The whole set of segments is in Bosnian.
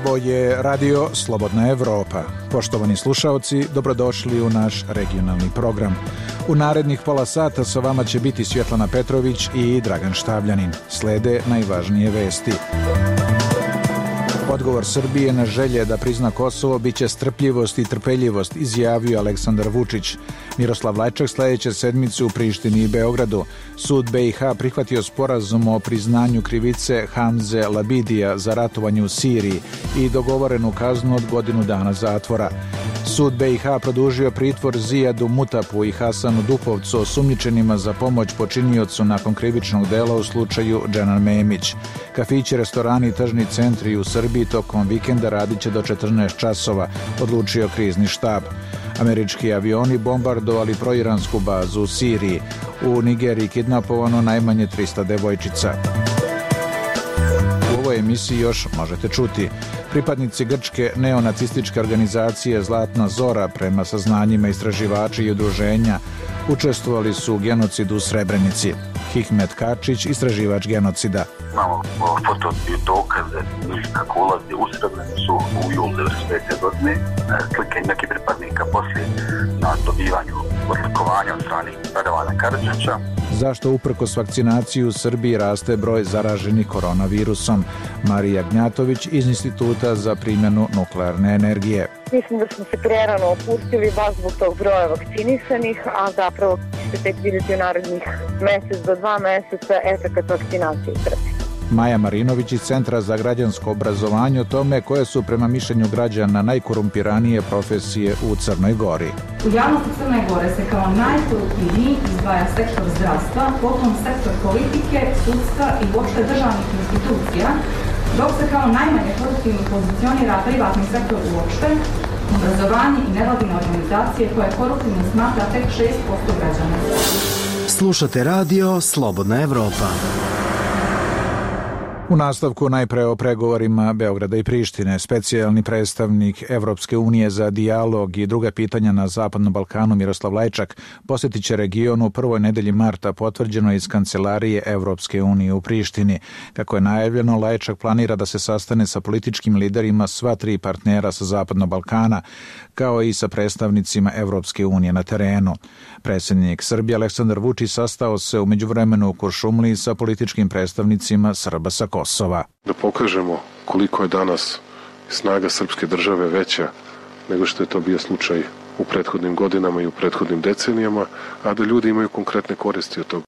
Ovo je Radio Slobodna Evropa. Poštovani slušaoci, dobrodošli u naš regionalni program. U narednih pola sata sa vama će biti Svjetlana Petrović i Dragan Štavljanin. Slede najvažnije vesti. Odgovor Srbije na želje da prizna Kosovo biće strpljivost i trpeljivost, izjavio Aleksandar Vučić. Miroslav Lajčak sljedeće sedmice u Prištini i Beogradu. Sud BiH prihvatio sporazum o priznanju krivice Hamze Labidija za ratovanje u Siriji i dogovorenu kaznu od godinu dana zatvora. Sud BiH produžio pritvor Zijadu Mutapu i Hasanu Dupovcu, osumnjičenima za pomoć počiniocu nakon krivičnog dela u slučaju Dženan Memić. Kafići, restorani i tržni centri u Srbiji tokom vikenda radit će do 14 časova, odlučio krizni štab. Američki avioni bombardovali proiransku bazu u Siriji. U Nigeriji kidnapovano najmanje 300 devojčica. U ovoj emisiji još možete čuti. Pripadnici grčke neonacističke organizacije Zlatna Zora, prema saznanjima istraživača i udruženja, učestvovali su u genocidu u Srebrenici. Hikmet Kačić, istraživač genocida. Imamo foto i dokaze kako ulazi u Srebrenicu u julu 1995. godine. Slike nekih pripadnika poslije na dobivanju odlikovanja od strane Radovana Karadžića. Zašto uprkos vakcinaciji u Srbiji raste broj zaraženih koronavirusom? Marija Gnjatović iz Instituta za primjenu nuklearne energije. Mislim da smo se prerano opustili baš zbog tog broja vakcinisanih, a zapravo će se tek vidjeti u narednih mesec do 2 meseca efekat vakcinacije trpi. Maja Marinović iz Centra za građansko obrazovanje o tome koje su prema mišljenju građana najkorumpiranije profesije u Crnoj Gori. U javnosti Crne Gore se kao najkoruptivniji izdvaja sektor zdravstva, potom sektor politike, sudstva i uopšte državnih institucija, dok se kao najmanje koruptivno pozicionira privatni sektor uopšte, obrazovanje i nevladine organizacije koje koruptivno smatra tek 6% građana. Slušate radio Slobodna Evropa. U nastavku najpre o pregovorima Beograda i Prištine. Specijalni predstavnik Evropske unije za dijalog i druga pitanja na Zapadnom Balkanu Miroslav Lajčak posjetit će region u prvoj nedelji marta, potvrđeno iz Kancelarije Evropske unije u Prištini. Kako je najavljeno, Lajčak planira da se sastane sa političkim liderima sva 3 partnera sa Zapadnog Balkana, kao i sa predstavnicima Evropske unije na terenu. Predsjednik Srbije Aleksandar Vučić sastao se u međuvremenu u Kuršumliji sa političkim predstavnicima Srba sa Kosova. Da pokažemo koliko je danas snaga srpske države veća nego što je to bio slučaj u prethodnim godinama i u prethodnim decenijama, a da ljudi imaju konkretne koristi od toga.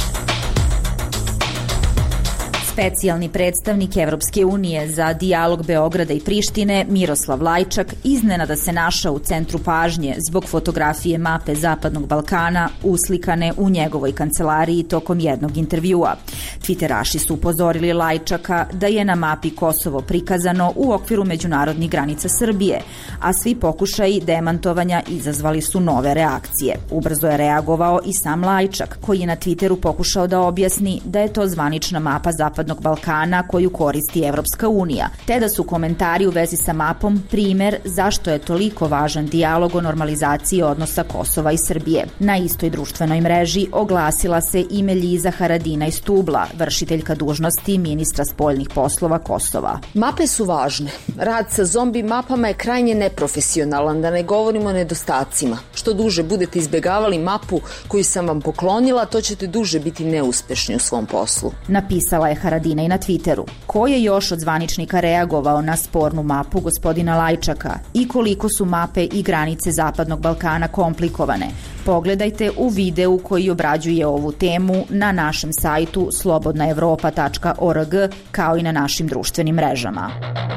Specijalni predstavnik Evropske unije za dijalog Beograda i Prištine Miroslav Lajčak iznenada se našao u centru pažnje zbog fotografije mape Zapadnog Balkana uslikane u njegovoj kancelariji tokom jednog intervjua. Twitteraši su upozorili Lajčaka da je na mapi Kosovo prikazano u okviru međunarodnih granica Srbije, a svi pokušaji demantovanja izazvali su nove reakcije. Ubrzo je reagovao i sam Lajčak, koji je na Twitteru pokušao da objasni da je to zvanična mapa Zapadnog Balkana koju koristi Evropska unija, te da su komentari u vezi sa mapom primer zašto je toliko važan dijalog o normalizaciji odnosa Kosova i Srbije. Na istoj društvenoj mreži oglasila se i Meljiza Haradinaj Stubla, vršiteljka dužnosti ministra spoljnih poslova Kosova. Mape su važne. Rad sa zombi mapama je krajnje neprofesionalan, da ne govorimo o nedostacima. Što duže budete izbjegavali mapu koju sam vam poklonila, to ćete duže biti neuspešni u svom poslu. Napisala je Haradina i na Twitteru. Ko je još od zvaničnika reagovao na spornu mapu gospodina Lajčaka i koliko su mape i granice Zapadnog Balkana komplikovane? Pogledajte u videu koji obrađuje ovu temu na našem sajtu slobodnaevropa.org kao i na našim društvenim mrežama.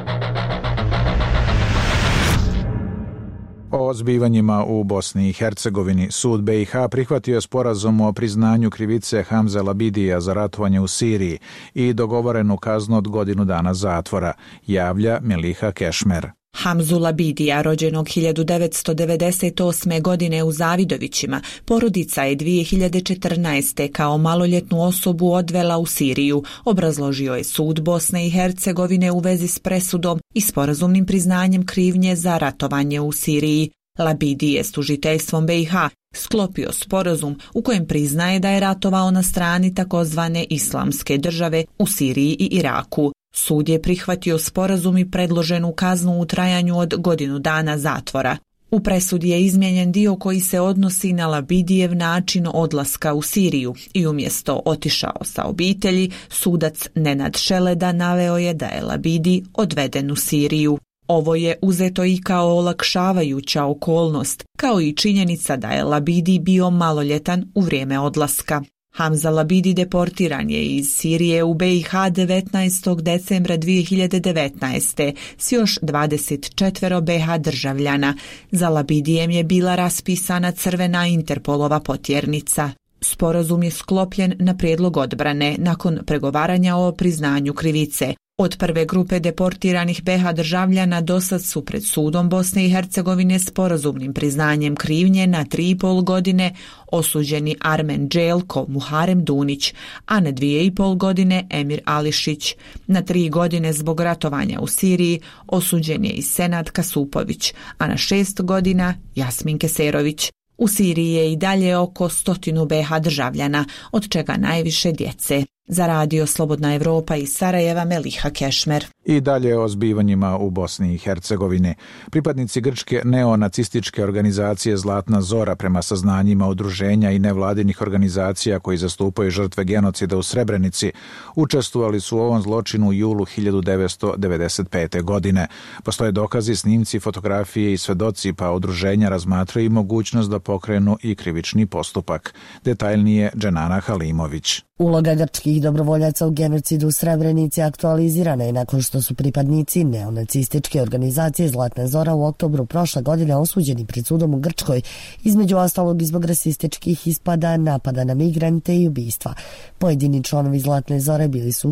O zbivanjima u Bosni i Hercegovini Sud BiH prihvatio sporazum o priznanju krivice Hamze Labidija za ratovanje u Siriji i dogovorenu kaznu od godinu dana zatvora, javlja Meliha Kešmer. Hamzu Labidija, rođenog 1998. godine u Zavidovićima, porodica je 2014. kao maloljetnu osobu odvela u Siriju, obrazložio je sud Bosne i Hercegovine u vezi s presudom i sporazumnim priznanjem krivnje za ratovanje u Siriji. Labidi je s tužiteljstvom BiH sklopio sporazum u kojem priznaje da je ratovao na strani takozvane islamske države u Siriji i Iraku. Sud je prihvatio sporazum i predloženu kaznu u trajanju od 1 godinu dana zatvora. U presudi je izmijenjen dio koji se odnosi na Labidijev način odlaska u Siriju i umjesto otišao sa obitelji, sudac Nenad Šeleda naveo je da je Labidi odveden u Siriju. Ovo je uzeto i kao olakšavajuća okolnost, kao i činjenica da je Labidi bio maloljetan u vrijeme odlaska. Hamza Labidi deportiran je iz Sirije u BiH 19. decembra 2019. s još 24 BiH državljana. Za Labidijem je bila raspisana crvena Interpolova potjernica. Sporazum je sklopljen na prijedlog odbrane nakon pregovaranja o priznanju krivice. Od prve grupe deportiranih BiH državljana dosad su pred sudom Bosne i Hercegovine sporazumnim priznanjem krivnje na 3,5 godine osuđeni Armen Đelko Muharem Dunić, a na 2,5 godine Emir Ališić. Na 3 godine zbog ratovanja u Siriji osuđen je i Senad Kasupović, a na 6 godina Jasmin Keserović. U Siriji je i dalje oko 100 BiH državljana, od čega najviše djece. Za radio Slobodna Evropa iz Sarajeva, Meliha Kešmer. I dalje o zbivanjima u Bosni i Hercegovini. Pripadnici grčke neonacističke organizacije Zlatna Zora, prema saznanjima udruženja i nevladinih organizacija koji zastupaju žrtve genocida u Srebrenici, učestvovali su u ovom zločinu u julu 1995. godine. Postoje dokazi, snimci, fotografije i svedoci, pa udruženja razmatraju i mogućnost da pokrenu i krivični postupak. Detaljnije Dženana Halimović. Uloga grčkih dobrovoljaca u genocidu u Srebrenici aktualizirana je nakon što su pripadnici neonacističke organizacije Zlatna Zora u oktobru prošle godine osuđeni pred sudom u Grčkoj, između ostalog i zbog rasističkih ispada, napada na migrante i ubistva. Pojedini članovi Zlatne Zore bili su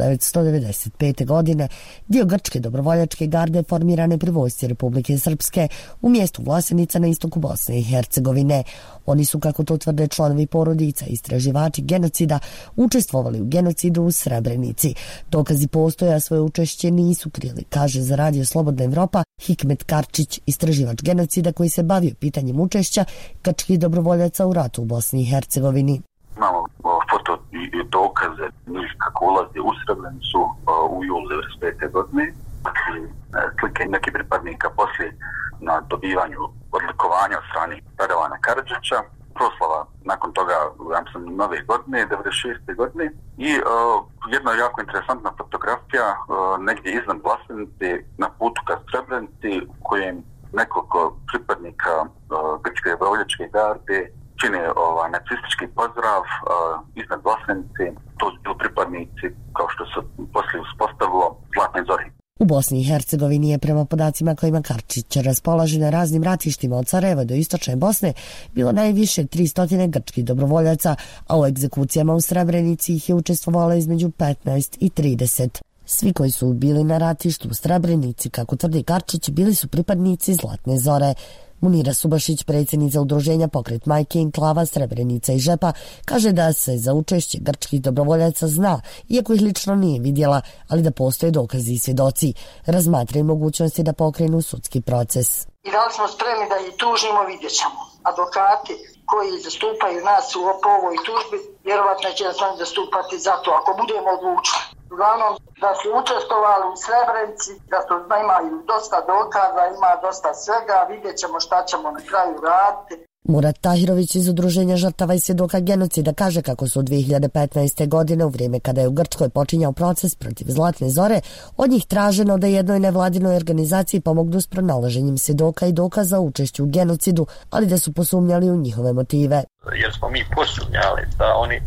1995. godine dio grčke dobrovoljačke garde formirane pri vojsci Republike Srpske u mjestu Vlasenica na istoku Bosne i Hercegovine. Oni su, kako to tvrde članovi porodica i istraživači genocida, učestvovali u genocidu u Srebrenici. Dokazi postoje, a svoje učešće nisu krili, kaže za radio Slobodna Evropa Hikmet Karčić, istraživač genocida koji se bavio pitanjem učešća grčkih dobrovoljaca u ratu u Bosni i Hercegovini. Imamo foto i dokaze njih kako ulazi u Srebrenicu u julu 1995. godine. Slike nekih pripadnika poslije na dobivanju odlikovanja od strane Radovana Karadžića, proslava nakon toga, ja sam nove godine, 96. godine, i jedna jako interesantna fotografija negdje iznad Vlasenice na putu ka Srebrenici, u kojem nekoliko pripadnika grčke dobrovoljačke garde čine nacistički pozdrav iznad Vlasenice. To su bili pripadnici, kao što se poslije uspostavilo, Zlatne Zore. U Bosni i Hercegovini je, prema podacima kojima Karčić raspolaže, na raznim ratištima od Sarajeva do istočne Bosne bilo najviše 300 grčkih dobrovoljaca, a u egzekucijama u Srebrenici ih je učestvovalo između 15 i 30. Svi koji su bili na ratištu u Srebrenici, kako tvrdi Karčić, bili su pripadnici Zlatne Zore. Munira Subašić, predsjednica udruženja Pokret majke, Enklava, Srebrenica i Žepa, kaže da se za učešće grčkih dobrovoljaca zna, iako ih lično nije vidjela, ali da postoje dokazi i svjedoci. Razmatraju mogućnosti da pokrenu sudski proces. I da li smo spremni da ih tužimo, vidjet ćemo. Advokati koji zastupaju nas po ovoj tužbi, vjerovatno će nas oni zastupati za to, ako budemo odlučili. Uglavnom, da su učestvovali u Srebrenici, da su imaju dosta dokaza, ima dosta svega, vidjet ćemo šta ćemo na kraju raditi. Murat Tahirović iz udruženja žrtava i svjedoka genocida kaže kako su 2015. godine, u vrijeme kada je u Grčkoj počinjao proces protiv Zlatne Zore, od njih traženo da jednoj nevladinoj organizaciji pomognu s pronalaženjem svjedoka i dokaza o učešću u genocidu, ali da su posumnjali u njihove motive. Jer smo mi posumnjali da oni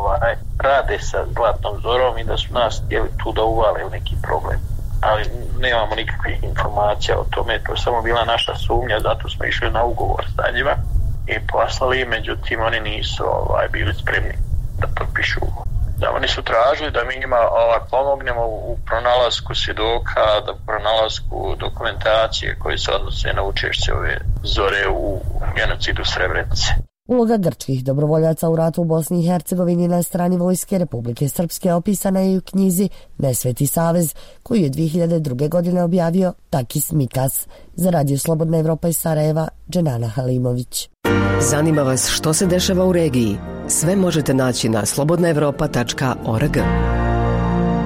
rade sa Zlatnom Zorom i da su nas htjeli tu da uvale u neki problem. Ali nemamo nikakvih informacija o tome, to je samo bila naša sumnja, zato smo išli na ugovor sa njima i poslali, međutim oni nisu bili spremni da potpišu ugovor. Da, oni su tražili da mi njima pomognemo u pronalasku svjedoka, da pronalasku dokumentacije koje se odnose na učešće ove Zore u genocidu Srebrenice. Uloga grčkih dobrovoljaca u ratu u Bosni i Hercegovini na strani vojske Republike Srpske opisana je u knjizi Nesveti savez, koju je 2002. godine objavio Takis Mikas. Za radio Slobodna Evropa iz Sarajeva, Dženana Halimović. Zanima vas što se dešava u regiji? Sve možete naći na slobodnaevropa.org.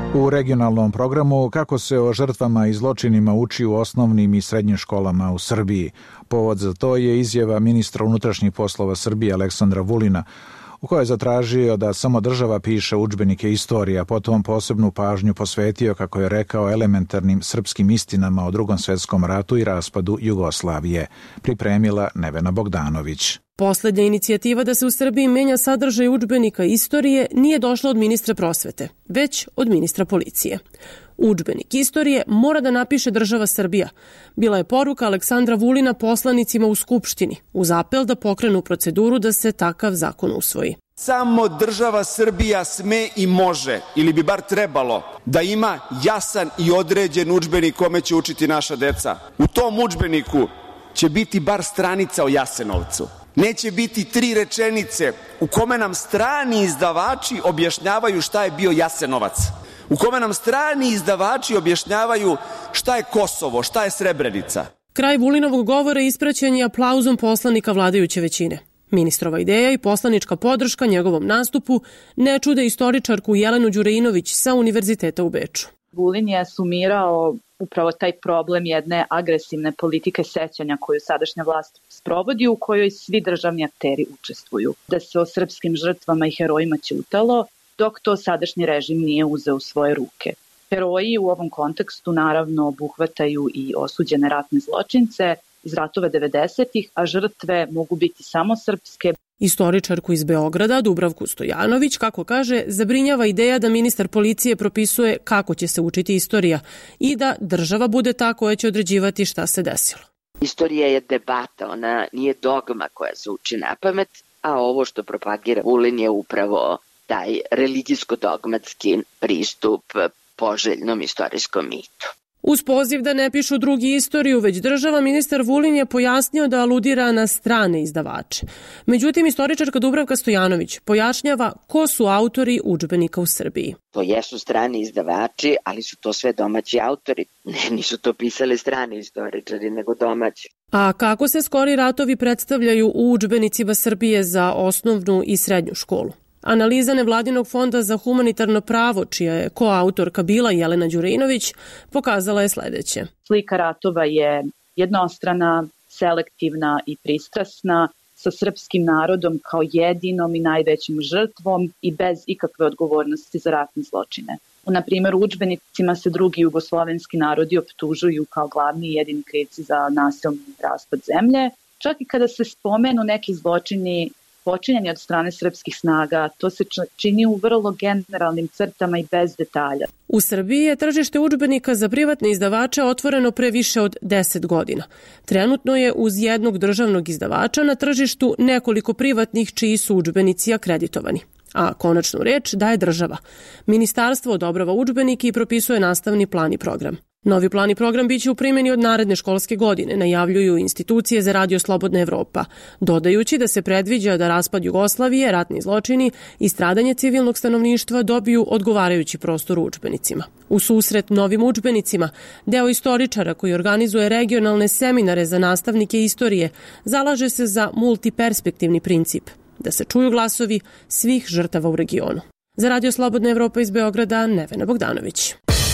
U regionalnom programu kako se o žrtvama i zločinima uči u osnovnim i srednjim školama u Srbiji. Povod za to je izjava ministra unutrašnjih poslova Srbije Aleksandra Vulina, u kojoj je zatražio da samo država piše udžbenike istorije, a potom posebnu pažnju posvetio, kako je rekao, elementarnim srpskim istinama o Drugom svetskom ratu i raspadu Jugoslavije. Pripremila Nevena Bogdanović. Poslednja inicijativa da se u Srbiji menja sadržaj udžbenika istorije nije došla od ministra prosvete, već od ministra policije. Udžbenik istorije mora da napiše država Srbija. Bila je poruka Aleksandra Vulina poslanicima u Skupštini, uz apel da pokrenu proceduru da se takav zakon usvoji. Samo država Srbija sme i može, ili bi bar trebalo, da ima jasan i određen udžbenik kome će učiti naša deca. U tom udžbeniku će biti bar stranica o Jasenovcu. Neće biti 3 rečenice u kome nam strani izdavači objašnjavaju šta je bio Jasenovac, u kome nam strani izdavači objašnjavaju šta je Kosovo, šta je Srebrenica. Kraj Vulinovog govora ispraćen je aplauzom poslanika vladajuće većine. Ministrova ideja i poslanička podrška njegovom nastupu ne čude istoričarku Jelenu Đurejinović sa Univerziteta u Beču. Vulin je sumirao upravo taj problem jedne agresivne politike sećanja koju sadašnja vlast sprovodi, u kojoj svi državni akteri učestvuju. Da se o srpskim žrtvama i herojima ćutalo, dok to sadašnji režim nije uzeo u svoje ruke. Heroji u ovom kontekstu naravno obuhvataju i osuđene ratne zločince iz ratova 90-ih, a žrtve mogu biti samo srpske. Istoričarku iz Beograda, Dubravku Stojanović, kako kaže, zabrinjava ideja da ministar policije propisuje kako će se učiti istorija i da država bude ta koja će određivati šta se desilo. Istorija je debata, ona nije dogma koja se uči napamet, a ovo što propagira Vulin je upravo taj religijsko-dogmatski pristup poželjnom istorijskom mitu. Uz poziv da ne pišu drugi istoriju, već država, ministar Vulin je pojasnio da aludira na strane izdavače. Međutim, istoričarka Dubravka Stojanović pojašnjava ko su autori udžbenika u Srbiji. To jesu strani izdavači, ali su to sve domaći autori. Ne, nisu to pisali strani istoričari, nego domaći. A kako se skori ratovi predstavljaju u udžbenicima Srbije za osnovnu i srednju školu? Analiza Nevladinog fonda za humanitarno pravo, čija je koautorka bila Jelena Đurejinović, pokazala je sledeće. Slika ratova je jednostrana, selektivna i pristrasna, sa srpskim narodom kao jedinom i najvećim žrtvom i bez ikakve odgovornosti za ratne zločine. Na primjer, u udžbenicima se drugi jugoslovenski narodi optužuju kao glavni i jedini krivci za nasilni raspad zemlje. Čak i kada se spomenu neki zločini počinjeni od strane srpskih snaga, to se čini u vrlo generalnim crtama i bez detalja. U Srbiji je tržište udžbenika za privatne izdavače otvoreno pre više od 10 godina. Trenutno je uz jednog državnog izdavača na tržištu nekoliko privatnih čiji su udžbenici akreditovani. A konačnu reč daje država. Ministarstvo odobrava udžbenike i propisuje nastavni plan i program. Novi plan i program biće u primjeni od naredne školske godine, najavljuju institucije za Radio Slobodna Evropa, dodajući da se predviđa da raspad Jugoslavije, ratni zločini i stradanje civilnog stanovništva dobiju odgovarajući prostor u udžbenicima. U susret novim udžbenicima, deo istoričara koji organizuje regionalne seminare za nastavnike istorije zalaže se za multiperspektivni princip, da se čuju glasovi svih žrtava u regionu. Za Radio Slobodna Evropa iz Beograda, Nevena Bogdanović.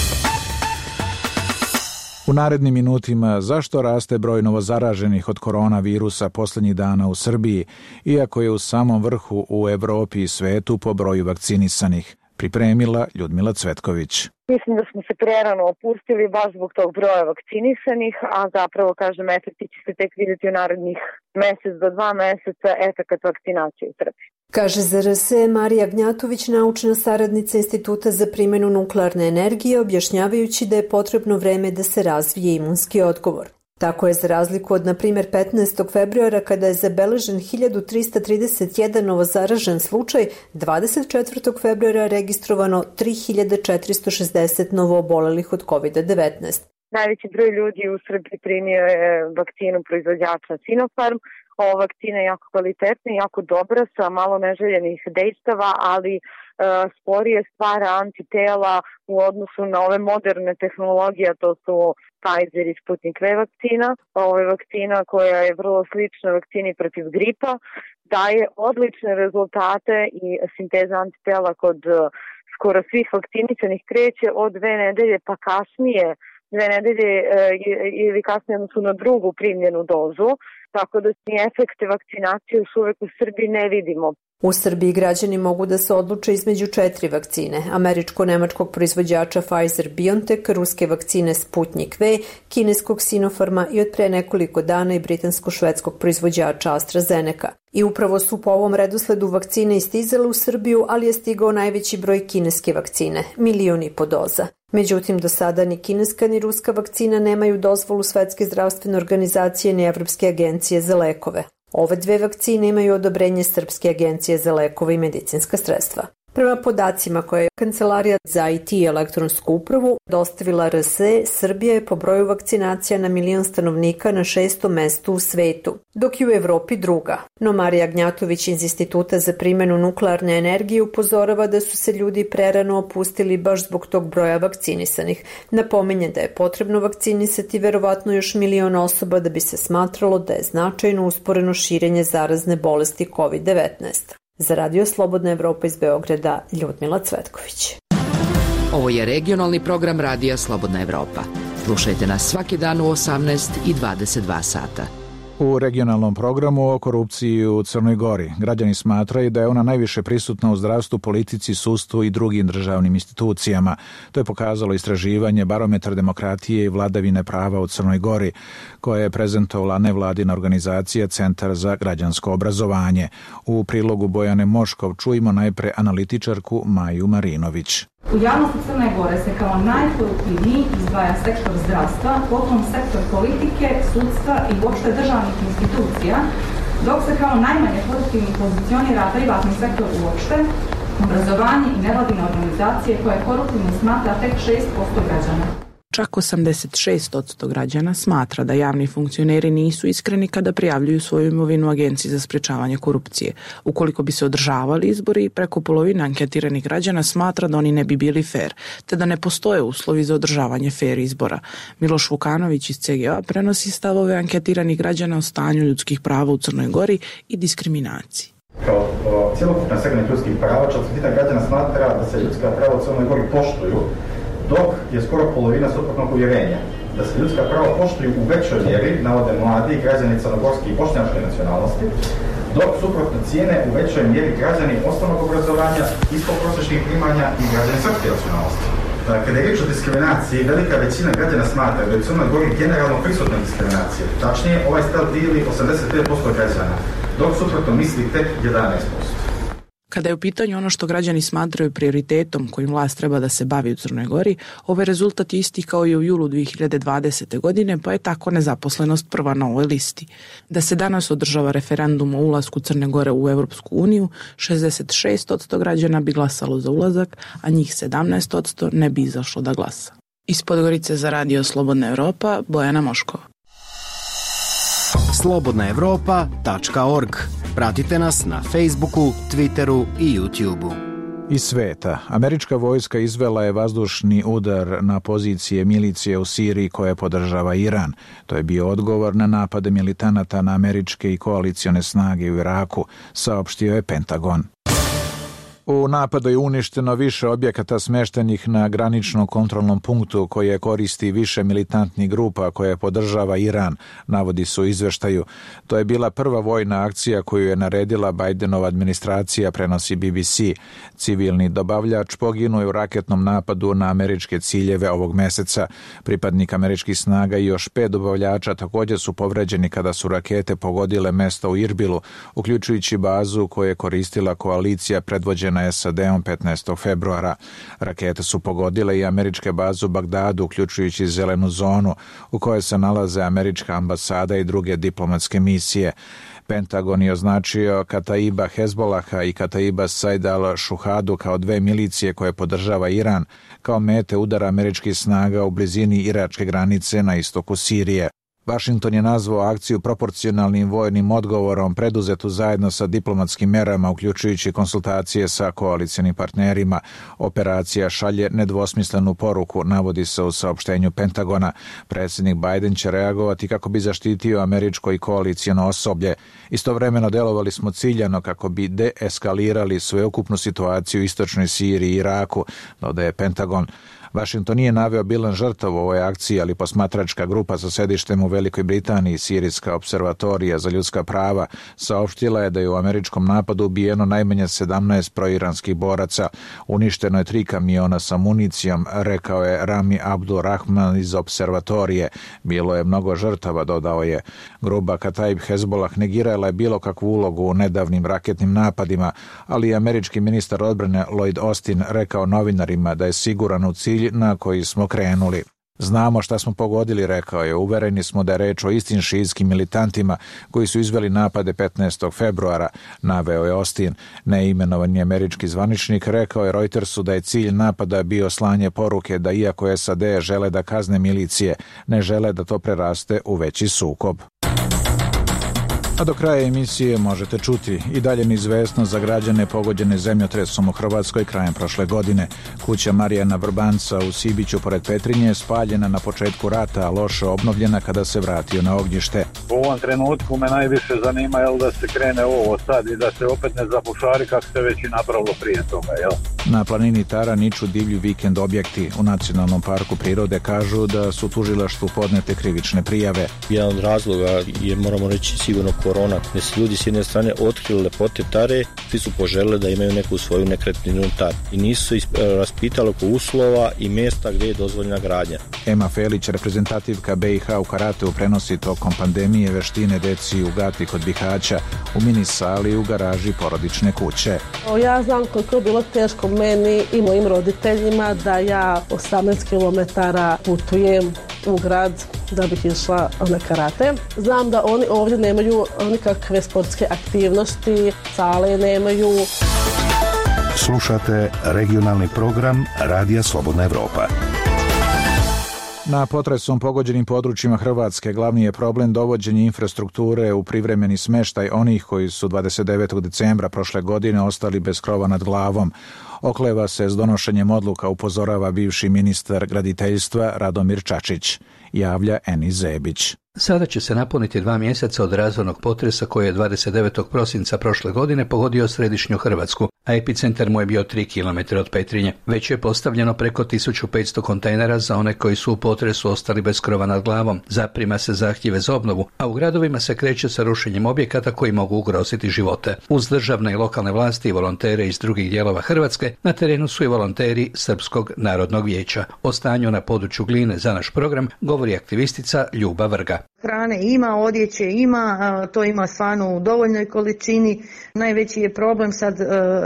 U narednim minutima zašto raste broj novozaraženih od koronavirusa poslednjih dana u Srbiji, iako je u samom vrhu u Evropi i svetu po broju vakcinisanih, pripremila Ljudmila Cvetković. Mislim da smo se prerano opustili baš zbog tog broja vakcinisanih, a zapravo, kažem, efekti će se tek vidjeti u narednih mesec do 2 meseca efekat vakcinacije u Srbiji. Kaže za RS Marija Gnjatović, naučna saradnica Instituta za primjenu nuklearne energije, objašnjavajući da je potrebno vreme da se razvije imunski odgovor. Tako je za razliku od, na primjer, 15. februara kada je zabeležen 1331 novozaražen slučaj, 24. februara registrovano 3460 novoobolelih od COVID-19. Najveći broj ljudi u Srbiji primio je vakcinu proizvođača Sinopharm. Ova vakcina je jako kvalitetna i jako dobra sa malo neželjenih dejstava, ali sporije stvara antitela u odnosu na ove moderne tehnologije, to su Pfizer i Sputnik V vakcina. Ova je vakcina koja je vrlo slična vakcini protiv gripa, daje odlične rezultate i sinteza antitela kod skoro svih vakcinisanih kreće od 2 nedelje pa kasnije, 2 nedelje ili kasnije odnosno na drugu primljenu dozu, tako da ni efekte vakcinacije još uvek u Srbiji ne vidimo. U Srbiji građani mogu da se odluče između 4 vakcine, američko-nemačkog proizvođača Pfizer-BioNTech, ruske vakcine Sputnik V, kineskog Sinopharma i od pre nekoliko dana i britansko-švedskog proizvođača AstraZeneca. I upravo su po ovom redosledu vakcine istizale u Srbiju, ali je stigao najveći broj kineske vakcine, 1,5 miliona doza. Međutim, do sada ni kineska ni ruska vakcina nemaju dozvolu Svetske zdravstvene organizacije ni Evropske agencije za lekove. Ove 2 vakcine imaju odobrenje Srpske agencije za lekove i medicinska sredstva. Prema podacima koje je Kancelarija za IT i elektronsku upravu dostavila RSE, Srbija je po broju vakcinacija na 1 milion stanovnika na 6. mestu u svetu, dok je u Evropi druga. No Marija Gnjatović iz Instituta za primjenu nuklearne energije upozorava da su se ljudi prerano opustili baš zbog tog broja vakcinisanih. Napominje da je potrebno vakcinisati verovatno još 1 milion osoba da bi se smatralo da je značajno usporeno širenje zarazne bolesti COVID-19. Za Radio Slobodna Evropa iz Beograda, Ljudmila Cvetković. Ovo je regionalni program Radija Slobodna Evropa. Slušajte nas svaki dan u 18 i 22 sata. U regionalnom programu o korupciji u Crnoj Gori građani smatraju da je ona najviše prisutna u zdravstvu, politici, sudstvu i drugim državnim institucijama. To je pokazalo istraživanje Barometar demokratije i vladavine prava u Crnoj Gori, koje je prezentovala nevladina organizacija Centar za građansko obrazovanje. U prilogu Bojane Moškov čujemo najpre analitičarku Maju Marinović. U javnosti Crne Gore se kao najkoruptivniji izdvaja sektor zdravstva, potom sektor politike, sudstva i uopšte državnih institucija, dok se kao najmanje koruptivni pozicionira privatni sektor uopšte, obrazovanje i nevladine organizacije koje koruptivno smatra tek 6% građana. Čak 86% građana smatra da javni funkcioneri nisu iskreni kada prijavljuju svoju imovinu Agenciji za sprečavanje korupcije. Ukoliko bi se održavali izbori, preko polovine anketiranih građana smatra da oni ne bi bili fer, te da ne postoje uslovi za održavanje fer izbora. Miloš Vukanović iz CGA prenosi stavove anketiranih građana o stanju ljudskih prava u Crnoj Gori i diskriminaciji. Kao cjelokupna segment ljudskih prava, 1/4 građana smatra da se ljudska prava u Crnoj Gori poštuju, dok je skoro polovina suprotnog uvjerenja. Da se ljudska prava poštuju u većoj mjeri, navode mladi građani crnogorske i bošnjačke nacionalnosti, dok suprotno cijene u većoj mjeri građani osnovnog obrazovanja, ispodprosječnih primanja i građani srpske nacionalnosti. Kada je riječ o diskriminaciji, velika većina građana smatra da je u Crnoj Gori generalno prisutna diskriminacija. Tačnije, ovaj stav dijeli 85% građana, dok suprotno misli tek 11%. Kada je u pitanju ono što građani smatraju prioritetom kojim vlast treba da se bavi u Crnoj Gori, ovaj rezultat je isti kao i u julu 2020. godine, pa je tako nezaposlenost prva na ovoj listi. Da se danas održava referendum o ulasku Crne Gore u Evropsku uniju, 66% građana bi glasalo za ulazak, a njih 17% ne bi izašlo da glasa. Iz Podgorice za Radio Slobodna Evropa, Bojana Moškova. slobodnaevropa.org. Pratite nas na Facebooku, Twitteru i YouTubeu. Iz sveta. Američka vojska izvela je vazdušni udar na pozicije milicije u Siriji koje podržava Iran. To je bio odgovor na napade militanata na američke i koalicione snage u Iraku, saopštio je Pentagon. U napadu je uništeno više objekata smeštenih na graničnom kontrolnom punktu koje koristi više militantnih grupa koje podržava Iran, navodi se u izveštaju. To je bila prva vojna akcija koju je naredila Bidenova administracija, prenosi BBC. Civilni dobavljač poginuo je u raketnom napadu na američke ciljeve ovog meseca. Pripadnik američkih snaga i još 5 dobavljača također su povređeni kada su rakete pogodile mesto u Irbilu, uključujući bazu koju je koristila koalicija predvođena na SAD-om 15. februara. Rakete su pogodile i američke baze u Bagdadu, uključujući zelenu zonu u kojoj se nalaze američka ambasada i druge diplomatske misije. Pentagon je označio Kataiba Hezbolaha i Kataiba Said al-Shuhadu kao 2 milicije koje podržava Iran kao mete udara američkih snaga u blizini iračke granice na istoku Sirije. Washington je nazvao akciju proporcionalnim vojnim odgovorom preduzetu zajedno sa diplomatskim merama, uključujući konsultacije sa koalicionim partnerima. Operacija šalje nedvosmislenu poruku, navodi se u saopštenju Pentagona. Predsjednik Biden će reagovati kako bi zaštitio američko i koalicijono osoblje. Istovremeno delovali smo ciljano kako bi deeskalirali sveukupnu situaciju u istočnoj Siriji i Iraku, dodaje Pentagon. Washington nije naveo bilan žrtava u ovoj akciji, ali posmatračka grupa sa sedištem u Velikoj Britaniji, Sirijska observatorija za ljudska prava, saopštila je da je u američkom napadu ubijeno najmanje 17 proiranskih boraca. Uništeno je 3 kamiona sa municijom, rekao je Rami Abdul Rahman iz observatorije. Bilo je mnogo žrtava, dodao je. Grupa Kataib Hezbollah negirala je bilo kakvu ulogu u nedavnim raketnim napadima, ali je američki ministar odbrane Lloyd Austin rekao novinarima da je siguran u cilj na koji smo krenuli. Znamo šta smo pogodili, rekao je. Uvereni smo da je reč o istim šijitskim militantima koji su izveli napade 15. februara, naveo je Austin. Neimenovani američki zvaničnik rekao je Reutersu da je cilj napada bio slanje poruke da iako SAD žele da kazne milicije, ne žele da to preraste u veći sukob. A do kraja emisije možete čuti i dalje neizvesno za građane pogođene zemljotresom u Hrvatskoj krajem prošle godine. Kuća Marijana Vrbanca u Sibiću pored Petrinje je spaljena na početku rata, a loše obnovljena kada se vratio na ognjište. U ovom trenutku me najviše zanima da se krene ovo sad i da se opet ne zapušari kako se već i napravilo prije toga. Na planini Tara niču divlji vikend objekti. U Nacionalnom parku prirode kažu da su tužilaštvu podnete krivične prijave. Jedan od razloga je, moramo reći, sigurno korona, gdje su ljudi s jedne strane otkrili lepote Tare, svi su poželjeli da imaju neku svoju nekretninu Tare i nisu se raspitali oko uslova i mjesta gdje je dozvoljena gradnja. Ema Felić, reprezentativka BiH u karateu, prenosi tokom pandemije veštine deci u Gati kod Bihaća, u mini sali u garaži porodične kuće. Ja znam koliko je bilo teško meni i mojim roditeljima da ja 18 km putujem u grad da bih išla na karate. Znam da oni ovdje nemaju nikakve sportske aktivnosti, sale nemaju. Slušate regionalni program Radija Slobodna Evropa. Na potresom pogođenim područjima Hrvatske glavni je problem dovođenje infrastrukture u privremeni smještaj onih koji su 29. decembra prošle godine ostali bez krova nad glavom. Okleva se s donošenjem odluka, upozorava bivši ministar graditeljstva Radomir Čačić. Javlja Eni Zebić. Sada će se napuniti 2 mjeseca od razornog potresa koji je 29. prosinca prošle godine pogodio središnju Hrvatsku, a epicentar mu je bio 3 km od Petrinje. Već je postavljeno preko 1500 kontejnera za one koji su u potresu ostali bez krova nad glavom. Zaprima se zahtjeve za obnovu, a u gradovima se kreće sa rušenjem objekata koji mogu ugroziti živote. Uz državne i lokalne vlasti i volontere iz drugih dijelova Hrvatske, na terenu su i volonteri Srpskog narodnog vijeća. O stanju na području Gline za naš program govori aktivistica Ljuba Vrga. Hrane ima, odjeće ima, to ima stvarno u dovoljnoj količini. Najveći je problem sad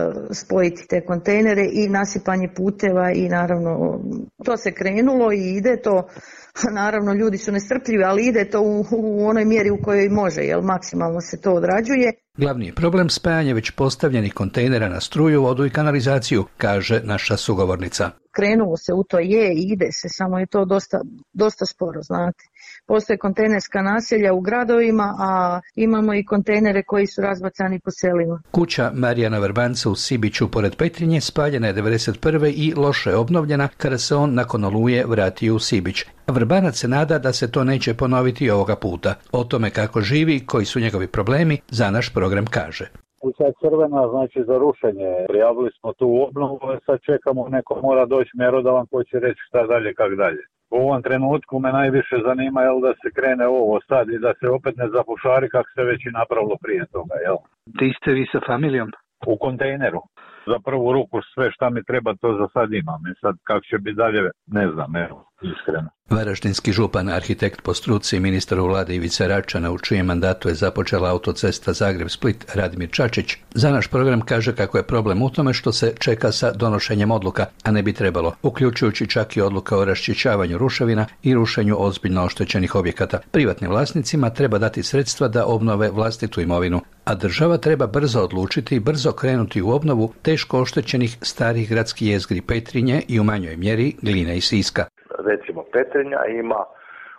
spojiti te kontejnere i nasipanje puteva i naravno to se krenulo i ide to. Naravno ljudi su nestrpljivi, ali ide to u onoj mjeri u kojoj može, jer maksimalno se to odrađuje. Glavni je problem spajanje već postavljenih kontejnera na struju, vodu i kanalizaciju, kaže naša sugovornica. Krenulo se u to i ide se, samo je to dosta sporo, znate. Postoje kontejnerska naselja u gradovima, a imamo i kontejnere koji su razbacani po selima. Kuća Marijana Vrbanca u Sibiću pored Petrinje spaljena je 1991. i loše je obnovljena kada se on nakon oluje vratio u Sibić. Vrbanac se nada da se to neće ponoviti ovoga puta. O tome kako živi i koji su njegovi problemi za naš program kaže. Kuća je crvena, znači za rušenje. Prijavili smo tu obnovu, sad čekamo, neko mora doći mjerodavan koji će reći šta dalje, kak dalje. U ovom trenutku me najviše zanima da se krene ovo sad i da se opet ne zapušari kako se već i napravilo prije toga. Di ste vi sa familijom? U kontejneru. Za prvu ruku sve šta mi treba to za sad imam. I sad kako će biti dalje, ne znam, iskreno. Varaždinski župan, arhitekt po struci i ministar u vladi Ivica Račana, u čijem mandatu je započela autocesta Zagreb-Split, Radimir Čačić, za naš program kaže kako je problem u tome što se čeka sa donošenjem odluka, a ne bi trebalo, uključujući čak i odluka o raščišćavanju ruševina i rušenju ozbiljno oštećenih objekata. Privatnim vlasnicima treba dati sredstva da obnove vlastitu imovinu, a država treba brzo odlučiti i brzo krenuti u obnovu teško oštećenih starih gradskih jezgri Petrinje i u manjoj mjeri Gline i Siska. Recimo Petrinja ima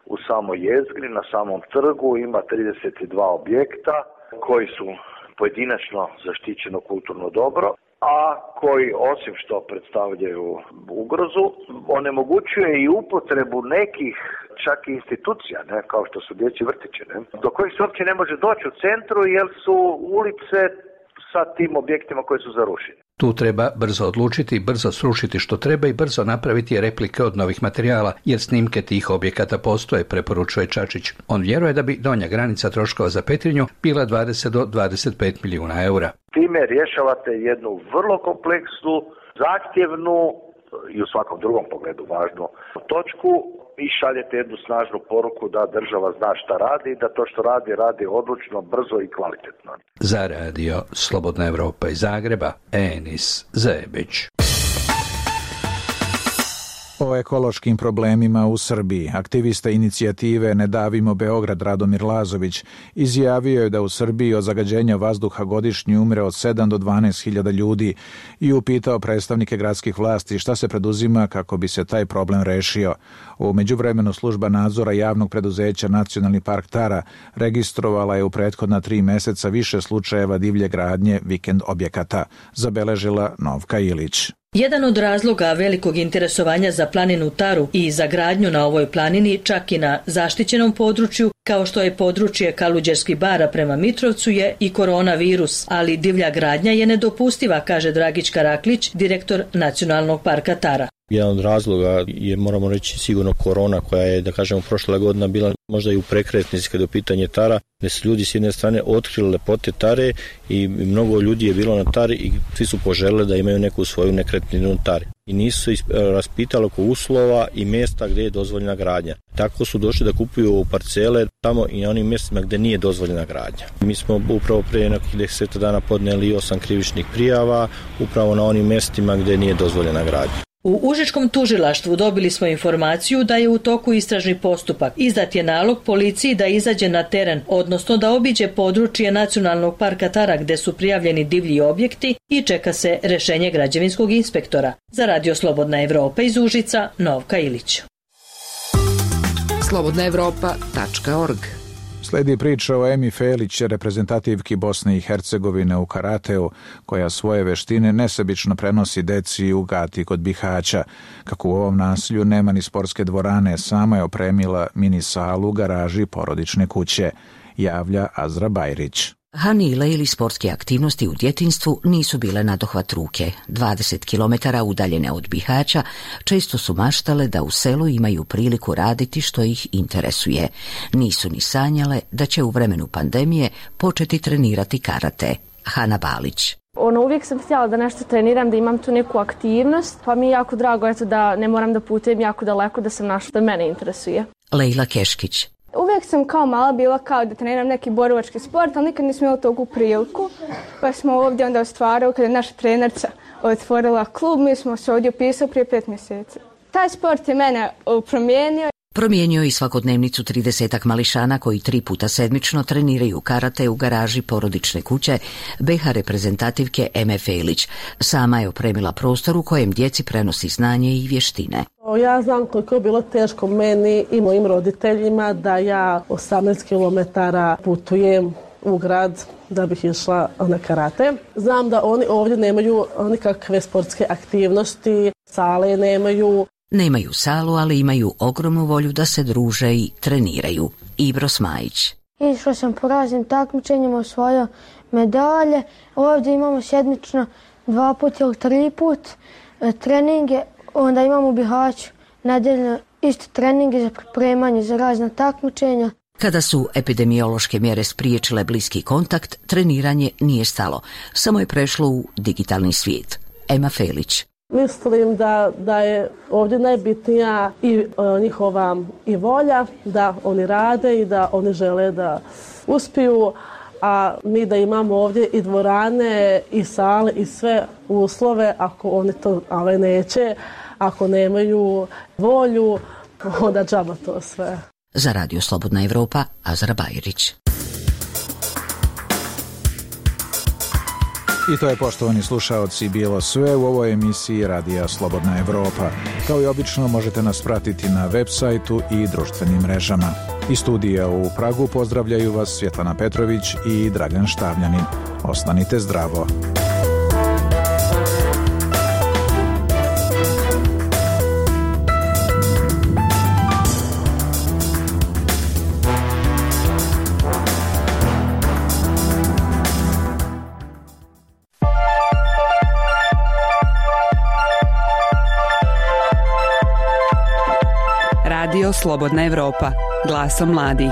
u samoj jezgri, na samom trgu ima 32 objekta koji su pojedinačno zaštićeno kulturno dobro, a koji osim što predstavljaju ugrozu, onemogućuje i upotrebu nekih čak i institucija, ne, kao što su dječji vrtići, ne, do kojih se uopće ne može doći u centru jer su ulice sa tim objektima koji su zarušeni. Tu treba brzo odlučiti, brzo srušiti što treba i brzo napraviti replike od novih materijala, jer snimke tih objekata postoje, preporučuje Čačić. On vjeruje da bi donja granica troškova za Petrinju bila 20 do 25 milijuna eura. Time rješavate jednu vrlo kompleksnu, zahtjevnu i u svakom drugom pogledu važnu točku i šaljete jednu snažnu poruku da država zna šta radi i da to što radi, radi odlučno, brzo i kvalitetno. Za radio Slobodna Evropa iz Zagreba, Enis Zebić. O ekološkim problemima u Srbiji aktivista inicijative Ne davimo Beograd Radomir Lazović izjavio je da u Srbiji od zagađenja vazduha godišnje umre od 7 do 12 hiljada ljudi i upitao predstavnike gradskih vlasti šta se preduzima kako bi se taj problem rešio. U međuvremenu služba nadzora javnog preduzeća Nacionalni park Tara registrovala je u prethodna 3 meseca više slučajeva divlje gradnje vikend objekata, zabeležila Novka Ilić. Jedan od razloga velikog interesovanja za planinu Taru i za gradnju na ovoj planini, čak i na zaštićenom području, kao što je područje Kaluđerskih bara prema Mitrovcu, je i koronavirus, ali divlja gradnja je nedopustiva, kaže Dragić Karaklić, direktor Nacionalnog parka Tara. Jedan od razloga je, moramo reći, sigurno korona koja je, da kažemo, prošla godina bila možda i u prekretnici kada je u pitanje Tara, gdje su ljudi s jedne strane otkrili lepote Tare i mnogo ljudi je bilo na Tari i svi su poželjeli da imaju neku svoju nekretninu na Tari. I nisu se raspitali oko uslova i mjesta gdje je dozvoljena gradnja. Tako su došli da kupuju parcele tamo i na onim mjestima gdje nije dozvoljena gradnja. Mi smo upravo prije nekih 10 dana podnijeli 8 krivičnih prijava upravo na onim mjestima gdje nije dozvoljena gradnja. U Užičkom tužilaštvu dobili smo informaciju da je u toku istražni postupak. Izdat je nalog policiji da izađe na teren, odnosno da obiđe područje Nacionalnog parka Tara gdje su prijavljeni divlji objekti i čeka se rješenje građevinskog inspektora. Za radio Slobodna Evropa iz Užica, Novka Ilić. slobodnaevropa.org. Sledi priča o Emi Felić, reprezentativki Bosne i Hercegovine u karateu, koja svoje veštine nesebično prenosi deci u Gati kod Bihaća. Kako u ovom naselju nema ni sportske dvorane, sama je opremila mini salu u garaži porodične kuće, javlja Azra Bajrić. Hanile ili sportske aktivnosti u djetinjstvu nisu bile na dohvat ruke. 20 kilometara udaljene od Bihaća često su maštale da u selu imaju priliku raditi što ih interesuje. Nisu ni sanjale da će u vremenu pandemije početi trenirati karate. Hana Balić. Uvijek sam htjela da nešto treniram, da imam tu neku aktivnost, pa mi je jako drago da ne moram da putujem jako daleko, da sam našla da mene interesuje. Lejla Keškić. Uvijek sam kao mala bila kao da treniram neki borilački sport, ali nikad nisam imala togu priliku. Pa smo ovdje onda ostvarili, kada je naša trenerca otvorila klub, mi smo se ovdje upisali prije 5 mjeseci. Taj sport je mene promijenio. Promijenio i svakodnevnicu 30 mališana koji 3 puta sedmično treniraju karate u garaži porodične kuće BH reprezentativke Eme Felić. Sama je opremila prostor u kojem djeci prenosi znanje i vještine. Ja znam koliko je bilo teško meni i mojim roditeljima da ja 18 km putujem u grad da bih išla na karate. Znam da oni ovdje nemaju nikakve sportske aktivnosti, sale nemaju. Nemaju salu, ali imaju ogromnu volju da se druže i treniraju. Ibro Smajić. Išla sam po raznim takmičenjima, osvojio medalje. Ovdje imamo sedmično 2 put ili 3 put treninge. Onda imamo u Bihaću nedeljno isto treninge za pripremanje za razna takmičenja. Kada su epidemiološke mjere spriječile bliski kontakt, treniranje nije stalo. Samo je prešlo u digitalni svijet. Ema Felić. Mislim da je ovdje najbitnija i njihova i volja da oni rade i da oni žele da uspiju, a mi da imamo ovdje i dvorane i sale i sve uslove, ako oni to neće, ako nemaju volju, onda džaba to sve. Za radio Slobodna Evropa, Azra Bajrić. I to je, poštovani slušaoci, bilo sve u ovoj emisiji Radija Slobodna Evropa. Kao i obično možete nas pratiti na web sajtu i društvenim mrežama. Iz studija u Pragu pozdravljaju vas Svjetlana Petrović i Dragan Štavljanin. Ostanite zdravo. Radio Slobodna Evropa, glasom mladih.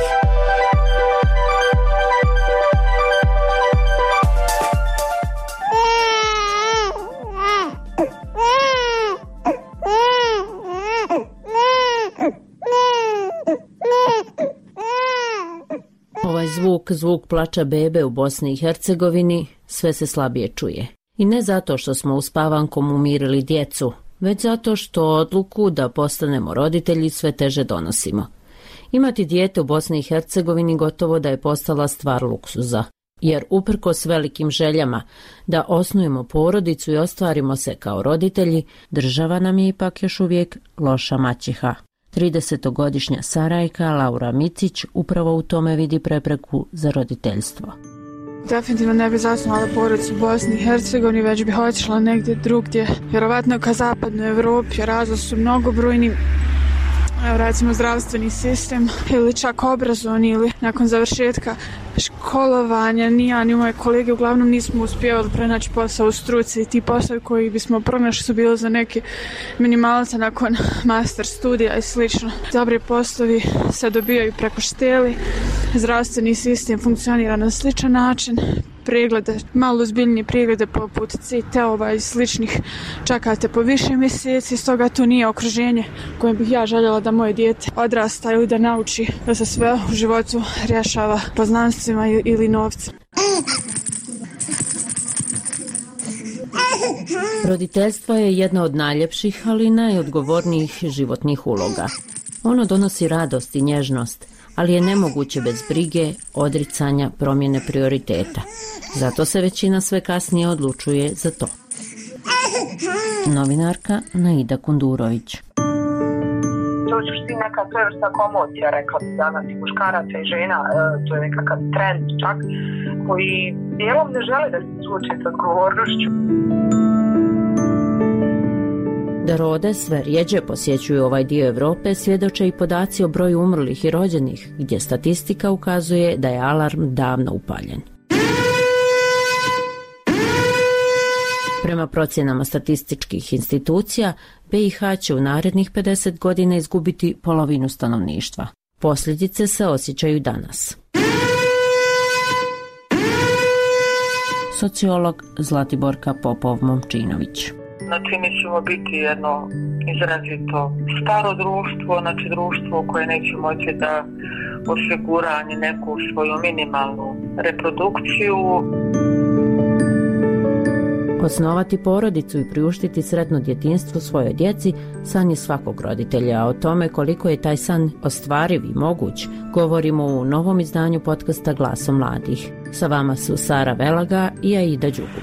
Ovaj zvuk plača bebe u Bosni i Hercegovini sve se slabije čuje. I ne zato što smo uspavankom umirili djecu, već zato što odluku da postanemo roditelji sve teže donosimo. Imati dijete u Bosni i Hercegovini gotovo da je postala stvar luksuza, jer uprkos velikim željama da osnujemo porodicu i ostvarimo se kao roditelji, država nam je ipak još uvijek loša maćeha. 30-godišnja Sarajka Laura Micić upravo u tome vidi prepreku za roditeljstvo. Definitivno ne bi zasnovala porodicu u Bosni i Hercegovini, već bi otišla negdje drugdje, vjerovatno ka zapadnoj Evropi. Razlozi su mnogobrojni, recimo zdravstveni sistem ili čak obrazovni, ili nakon završetka školovanja ni ja ni moje kolege uglavnom nismo uspjevali pronaći posao u struci. Ti poslovi koji bismo pronašli su bili za neke minimalce nakon master studija i slično. Dobri poslovi se dobijaju preko šteli, zdravstveni sistem funkcionira na sličan način, preglede, malo ozbiljnije preglede poput CT-ova i sličnih čekate po više mjeseci, stoga to nije okruženje kojem bih ja željela da moje dijete odrasta ili da nauči da se sve u životu rješava poznanstvima ili novcem. Roditeljstvo je jedna od najljepših, ali i najodgovornijih životnih uloga. Ono donosi radost i nježnost, ali je nemoguće bez brige, odricanja, promjene prioriteta. Zato se većina sve kasnije odlučuje za to. Novinarka Naida Kundurović. To je u suštini neka svojevrsna komocija, rekla bi danas, i muškaraca i žena, to je nekakav trend čak, koji dijelom ne žele da se suoče s odgovornošću. Da rode sve rjeđe posjećuju ovaj dio Europe svjedoče i podaci o broju umrlih i rođenih, gdje statistika ukazuje da je alarm davno upaljen. Prema procjenama statističkih institucija, BiH će u narednih 50 godina izgubiti polovinu stanovništva. Posljedice se osjećaju danas. Sociolog Zlatiborka Popov-Momčinović. Znači, mi ćemo biti jedno izrazito staro društvo, znači društvo koje neće moći da osigura ni neku svoju minimalnu reprodukciju. Osnovati porodicu i priuštiti sretno djetinjstvo svojoj djeci san je svakog roditelja, a o tome koliko je taj san ostvariv i moguć govorimo u novom izdanju podcasta Glasom mladih. Sa vama su Sara Velaga i Aida Đugu.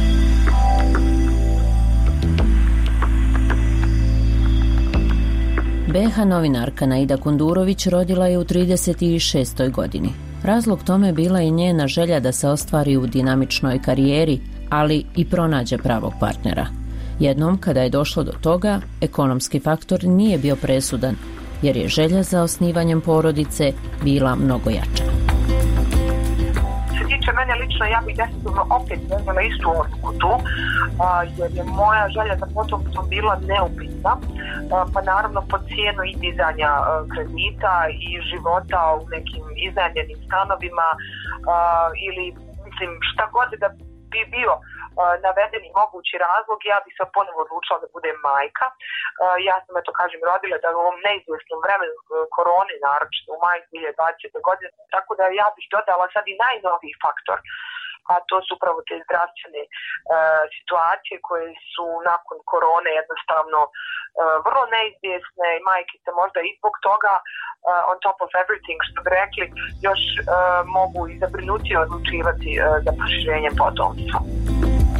BiH novinarka Naida Kundurović rodila je u 36. godini. Razlog tome bila je njena želja da se ostvari u dinamičnoj karijeri, ali i pronađe pravog partnera. Jednom, kada je došlo do toga, ekonomski faktor nije bio presudan, jer je želja za osnivanjem porodice bila mnogo jača. Što se tiče mene lično, ja bih definitivno opet donijela istu odluku tu, jer je moja želja za potomstvom bila neupitna, pa naravno po cijenu i dizanja kredita i života u nekim iznajmljenim stanovima ili mislim šta god da bi bio navedeni mogući razlog, ja bih se ponovo odlučila da budem majka. Ja sam, eto kažem, rodila da u ovom neizvjesnom vremenu korone, naročito u maju 2020. godine, tako da ja bih dodala sad i najnoviji faktor, a to su upravo te zdravstvene situacije koje su nakon korone jednostavno vrlo neizvjesne i majke se možda i zbog toga on top of everything, što bi rekli, još mogu i zabrinutije odlučivati za proširenje potomstva.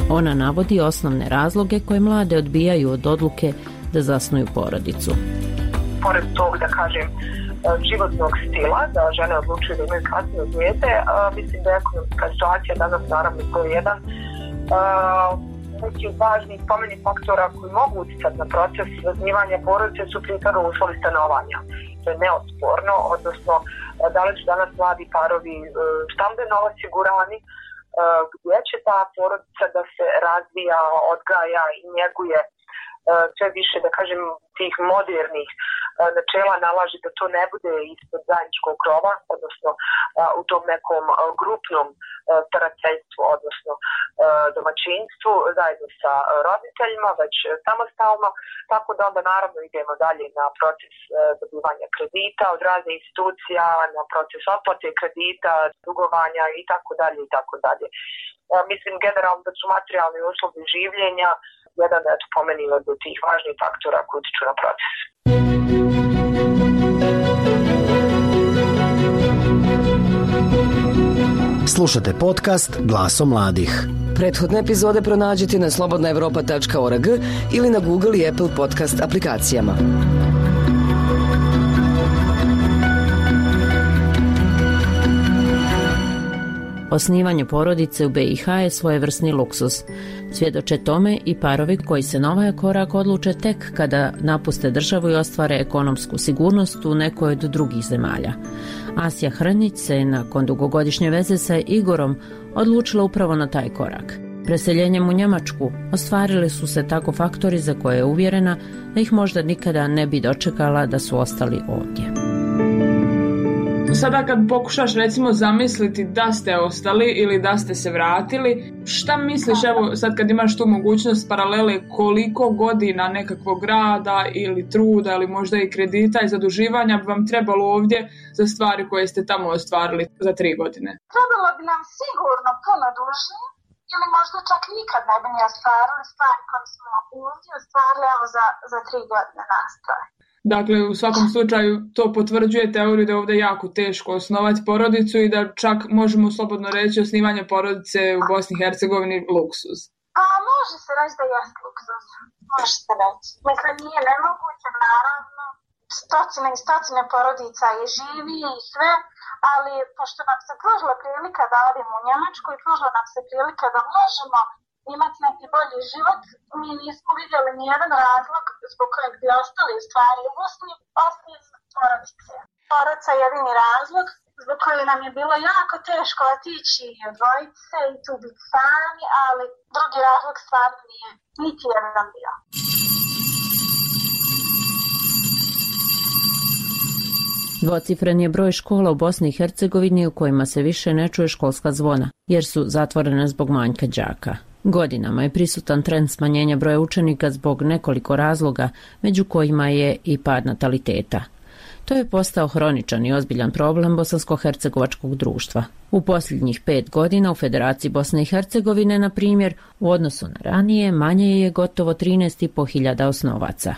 Ona navodi osnovne razloge koje mlade odbijaju od odluke da zasnuju porodicu. Pored tog, da kažem, životnog stila, da žene odlučuju da imaju kasnije dijete, mislim da je ekonomska situacija danas naravno broj jedan. Neki od važnih spomenih faktora koji mogu utjecati na proces zasnivanja porodice su prije uslovi stanovanja. To je neosporno, odnosno da li su danas mladi parovi stambeno osigurani, gdje će ta porodica da se razvija, odgaja i njeguje sve više, da kažem, tih modernih načela nalaže da to ne bude ispod zajedničkog krova, odnosno u tom nekom grupnom starateljstvu, odnosno domaćinstvu zajedno sa roditeljima, već samostalno, tako da onda naravno idemo dalje na proces dobivanja kredita od raznih institucija, na proces otplate kredita, dugovanja i tako dalje i tako dalje. Mislim generalno da su materijalni uslovi življenja jedan po meni od tih važnih faktora koji utiču na proces. Slušate podcast Glasom mladih. Prethodne epizode pronađite na slobodnaevropa.org ili na Google i Apple podcast aplikacijama. Osnivanje porodice u BiH je svojevrsni luksuz. Svjedoče tome i parovi koji se na ovaj korak odluče tek kada napuste državu i ostvare ekonomsku sigurnost u nekoj od drugih zemalja. Asja Hrnić se nakon dugogodišnje veze sa Igorom odlučila upravo na taj korak. Preseljenjem u Njemačku ostvarili su se tako faktori za koje je uvjerena da ih možda nikada ne bi dočekala da su ostali ovdje. Sada kad pokušaš recimo zamisliti da ste ostali ili da ste se vratili, šta misliš, evo sad kad imaš tu mogućnost paralele, koliko godina nekakvog rada ili truda ili možda i kredita i zaduživanja bi vam trebalo ovdje za stvari koje ste tamo ostvarili za 3 godine? Trebalo bi nam sigurno puno duže ili možda čak nikad ne bi ni ostvarili stvari koje smo ovdje ostvarili za 3 godine nastroj. Dakle, u svakom slučaju to potvrđuje teoriju da je ovdje jako teško osnovati porodicu i da čak možemo slobodno reći osnivanje porodice u Bosni i Hercegovini luksuz. Pa može se reći da je luksuz, može se reći. Mislim, nije nemoguće, naravno, stotine i stotine porodica i živi i sve, ali pošto nam se pružila prilika da odemo u Njemačku i pružila nam se prilika da možemo imati neki bolji život, mi nismo vidjeli nijedan razlog zbog kojeg bi ostali u stvari u Bosni, osim porodice. Porodica je jedini razlog zbog kojeg nam je bilo jako teško otići i odvojiti se i tu biti sami, ali drugi razlog stvarno nije niti jedan bio. Dvocifren je broj škola u Bosni i Hercegovini u kojima se više ne čuje školska zvona, jer su zatvorene zbog manjka đaka. Godinama je prisutan trend smanjenja broja učenika zbog nekoliko razloga, među kojima je i pad nataliteta. To je postao hroničan i ozbiljan problem bosansko-hercegovačkog društva. U posljednjih 5 godina u Federaciji Bosne i Hercegovine, na primjer, u odnosu na ranije, manje je gotovo 13.500 osnovaca.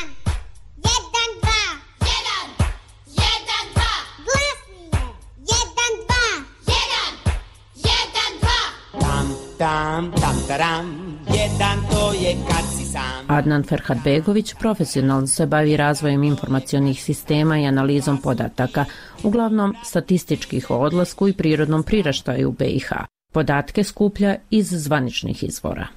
Adnan Ferhatbegović profesionalno se bavi razvojem informacionih sistema i analizom podataka, uglavnom statističkih o odlasku i prirodnom priraštaju u BiH. Podatke skuplja iz zvaničnih izvora.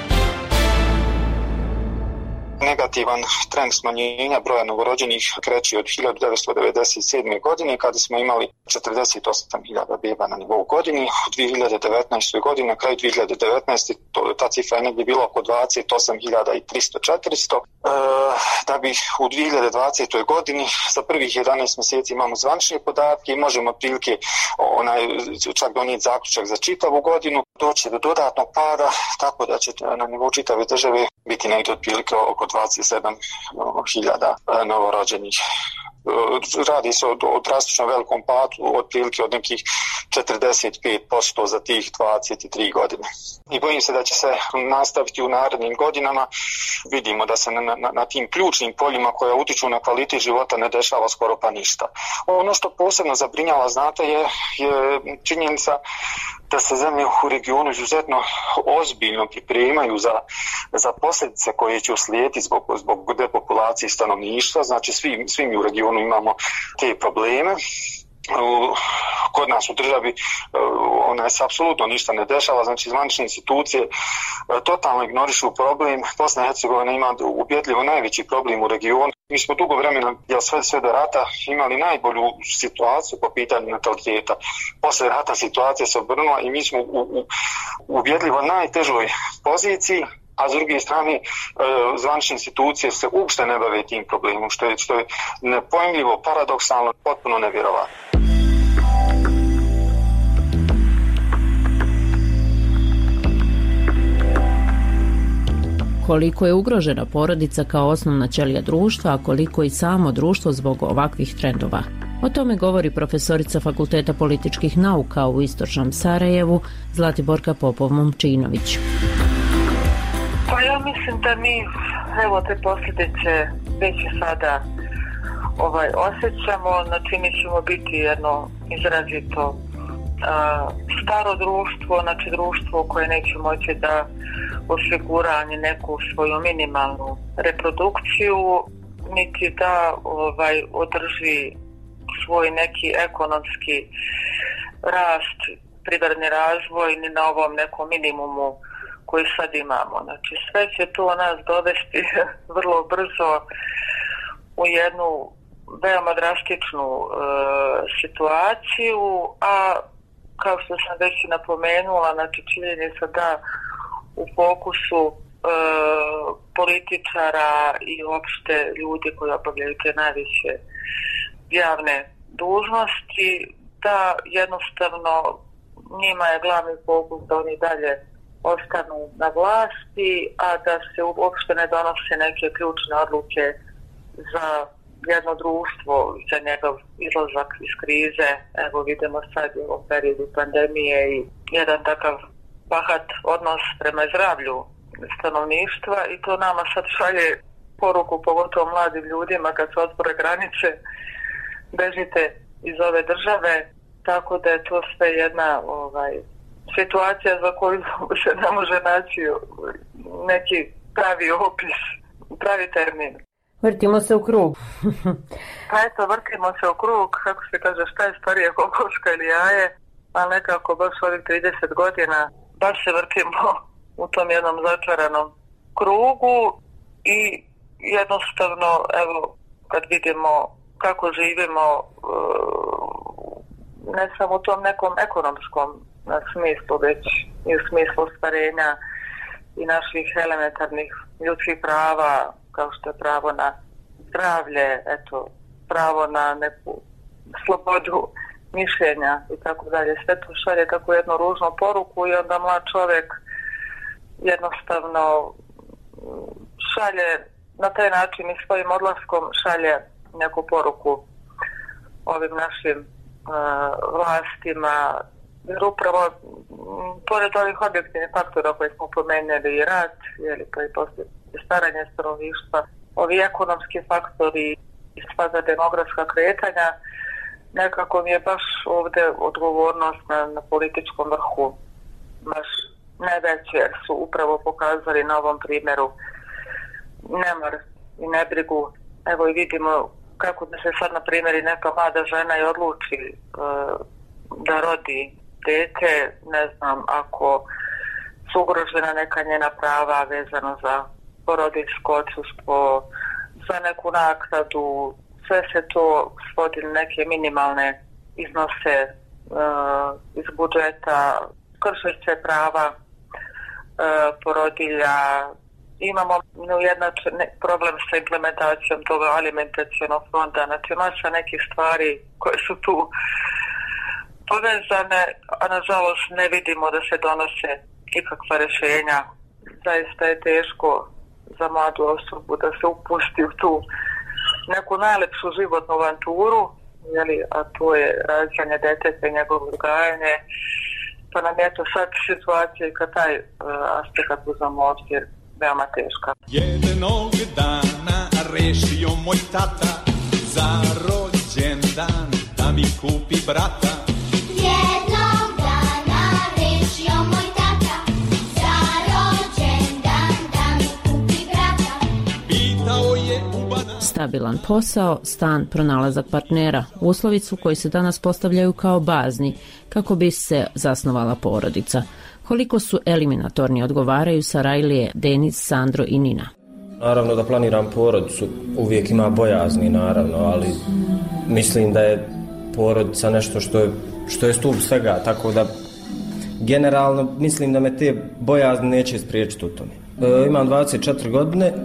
Negativan trend smanjenja broja novorođenih kreće od 1997. godine kada smo imali 48.000 beba na nivou godini. U 2019. godini, na kraju 2019. ta cifra je negdje bila oko 28.300-400. Da bi u 2020. godini za prvih 11 mjeseci imamo zvanične podatke i možemo otprilike čak donijeti zaključak za čitavu godinu. Doći do dodatnog pada, tako da će na nivou čitave države biti negdje otprilike oko 27.000 novorođenih radi se o drastično velikom padu, otprilike od nekih 45% za tih 23 godine. I bojim se da će se nastaviti u narednim godinama. Vidimo da se na tim ključnim poljima koja utiču na kvalitet života ne dešava skoro pa ništa. Ono što posebno zabrinjava, znate, je činjenica da se zemlje u regionu izuzetno ozbiljno pripremaju za posljedice koje će uslijediti zbog depopulacije stanovništva. Znači svi mi u regionu imamo te probleme. Kod nas u državi se apsolutno ništa ne dešava, znači zvanične institucije totalno ignorišu problem. Bosna i Hercegovina ima ubjedljivo najveći problem u regionu. Mi smo dugo vremena, sve do rata, imali najbolju situaciju po pitanju nataliteta. Posle rata situacija se obrnula i mi smo u ubjedljivo najtežoj poziciji, a s druge strane zvanične institucije se uopšte ne bave tim problemom, što je nepojmljivo, paradoksalno, potpuno nevjerovatno. Koliko je ugrožena porodica kao osnovna ćelija društva, a koliko i samo društvo zbog ovakvih trendova. O tome govori profesorica Fakulteta političkih nauka u Istočnom Sarajevu Zlatiborka Popov-Momčinović. Pa ja mislim da mi te posljedice već sada osjećamo, znači mi ćemo biti jedno izrazito staro društvo, znači društvo koje neće moći da osigura ni neku svoju minimalnu reprodukciju, niti da održi svoj neki ekonomski rast, privredni razvoj, ni na ovom nekom minimumu koji sad imamo. Znači sve će to nas dovesti vrlo brzo u jednu veoma drastičnu situaciju, a kao što sam već napomenula, znači činjenica da u fokusu političara i uopšte ljudi koji obavljaju te najviše javne dužnosti, da jednostavno njima je glavni fokus da oni dalje ostanu na vlasti, a da se uopšte ne donose neke ključne odluke za jedno društvo, za njegov izlazak iz krize. Evo vidimo sad u ovom periodu pandemije i jedan takav bahat odnos prema zdravlju stanovništva i to nama sad šalje poruku, pogotovo mladim ljudima kad se otvore granice, bežite iz ove države, tako da je to sve jedna situacija za koju se ne može naći neki pravi opis, pravi termin. Vrtimo se u krug. Pa eto, vrtimo se u krug, kako se kaže, šta je starije, kokoška ili jaje, ali nekako baš ovih 30 godina baš se vrtimo u tom jednom začaranom krugu i jednostavno, evo, kad vidimo kako živimo, ne samo u tom nekom ekonomskom smislu, već i u smislu ostvarenja i naših elementarnih ljudskih prava, kao što je pravo na zdravlje, pravo na neku slobodu mišljenja i tako dalje. Sve to šalje tako jednu ružnu poruku i onda mlad čovjek jednostavno šalje na taj način i svojim odlaskom šalje neku poruku ovim našim vlastima, jer upravo pored ovih objektivnih faktora koje smo pomenuli, i rat, pa i poslije staranje stanovništva, ovi ekonomski faktori i sva demografska kretanja, nekako mi je baš ovdje odgovornost na političkom vrhu baš najveće, jer su upravo pokazali na ovom primjeru nemar i nebrigu. Evo i vidimo kako da se sad, na primjer, i neka mlada žena i odluči da rodi dete, ne znam, ako su ugrožena neka njena prava vezano za porodiljsko odsustvo, za neku naknadu, sve se to svodi na neke minimalne iznose iz budžeta, krše se prava porodilja. Imamo neujednačen problem sa implementacijom toga alimentacionog fonda, znači masa nekih stvari koje su tu povezane, a nažalost ne vidimo da se donose ikakva rješenja. Zaista je teško za mladu osobu da se upusti u tu neku najlepšu životnu avanturu, a to je rađanje deteta i njegovo odgajanje. Pa nam je to sad situacija kad taj aspekt uzamo obzir veoma teška. Jednog dana rešio moj tata za rođendan da mi kupi brata. Jednog dana rešio moj tata za rođendan da mi kupi brata. Pitao je ubada. Stabilan posao, stan, pronalazak partnera, uslovi su koji se danas postavljaju kao bazni kako bi se zasnovala porodica. Koliko su eliminatorni odgovaraju Sarajlije, Denis, Sandro i Nina. Naravno da planiram porodicu, uvijek ima bojazni naravno, ali mislim da je porodica nešto što je stup svega, tako da generalno mislim da me te bojazni neće spriječiti u tome. Imam 24 godine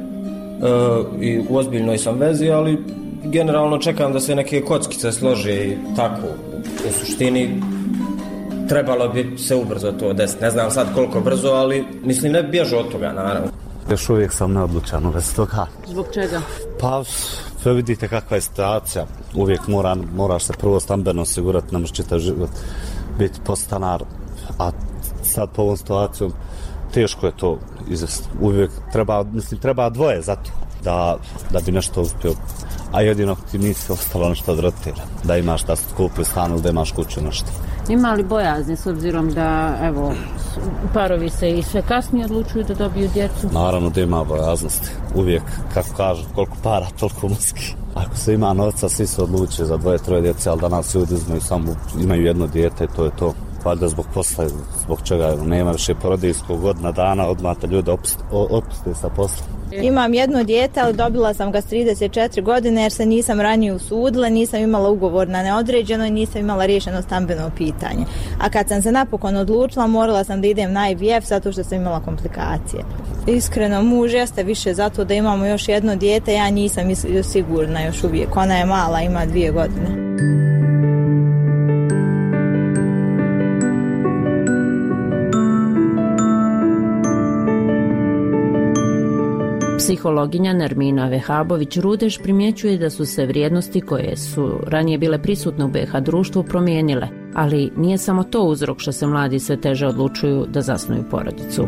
i u ozbiljnoj sam vezi, ali generalno čekam da se neke kockice slože i tako. U suštini trebalo bi se ubrzo to desiti. Ne znam sad koliko brzo, ali mislim ne bježu od toga, naravno. Još uvijek sam neodlučan u vezi toga. Zbog čega? Pa, sve vidite kakva je situacija. Uvijek moraš se prvo stambeno osigurati, ne možeš čitav život biti podstanar. A sad po ovom situacijom teško je to izvesti. Uvijek treba dvoje za to da bi nešto uspio. A jedino ti nisi ostalo nešto od roditelja. Da imaš da kupi stan ili da imaš kuću nešto. Ima li bojazni s obzirom da, evo, parovi se i sve kasnije odlučuju da dobiju djecu? Naravno da ima bojaznosti. Uvijek, kako kažu, koliko para, toliko muski. Ako se ima novca, svi se odluče za 2-3 djece, ali danas ljudi imaju jedno dijete i to je to. Valjda zbog posla, zbog čega nema više porodiljskog godina dana, odmah te ljude otpuste sa posla. Imam jedno dijete, ali dobila sam ga s 34 godine jer se nisam ranije usudila, nisam imala ugovor na neodređeno i nisam imala riješeno stambeno pitanje. A kad sam se napokon odlučila, morala sam da idem na IVF zato što sam imala komplikacije. Iskreno, muž jeste više zato da imamo još jedno dijete, ja nisam sigurna još uvijek. Ona je mala, ima 2 godine. Psihologinja Nermina Vehabović-Rudeš primjećuje da su se vrijednosti koje su ranije bile prisutne u BiH društvu promijenile, ali nije samo to uzrok što se mladi sve teže odlučuju da zasnuju porodicu.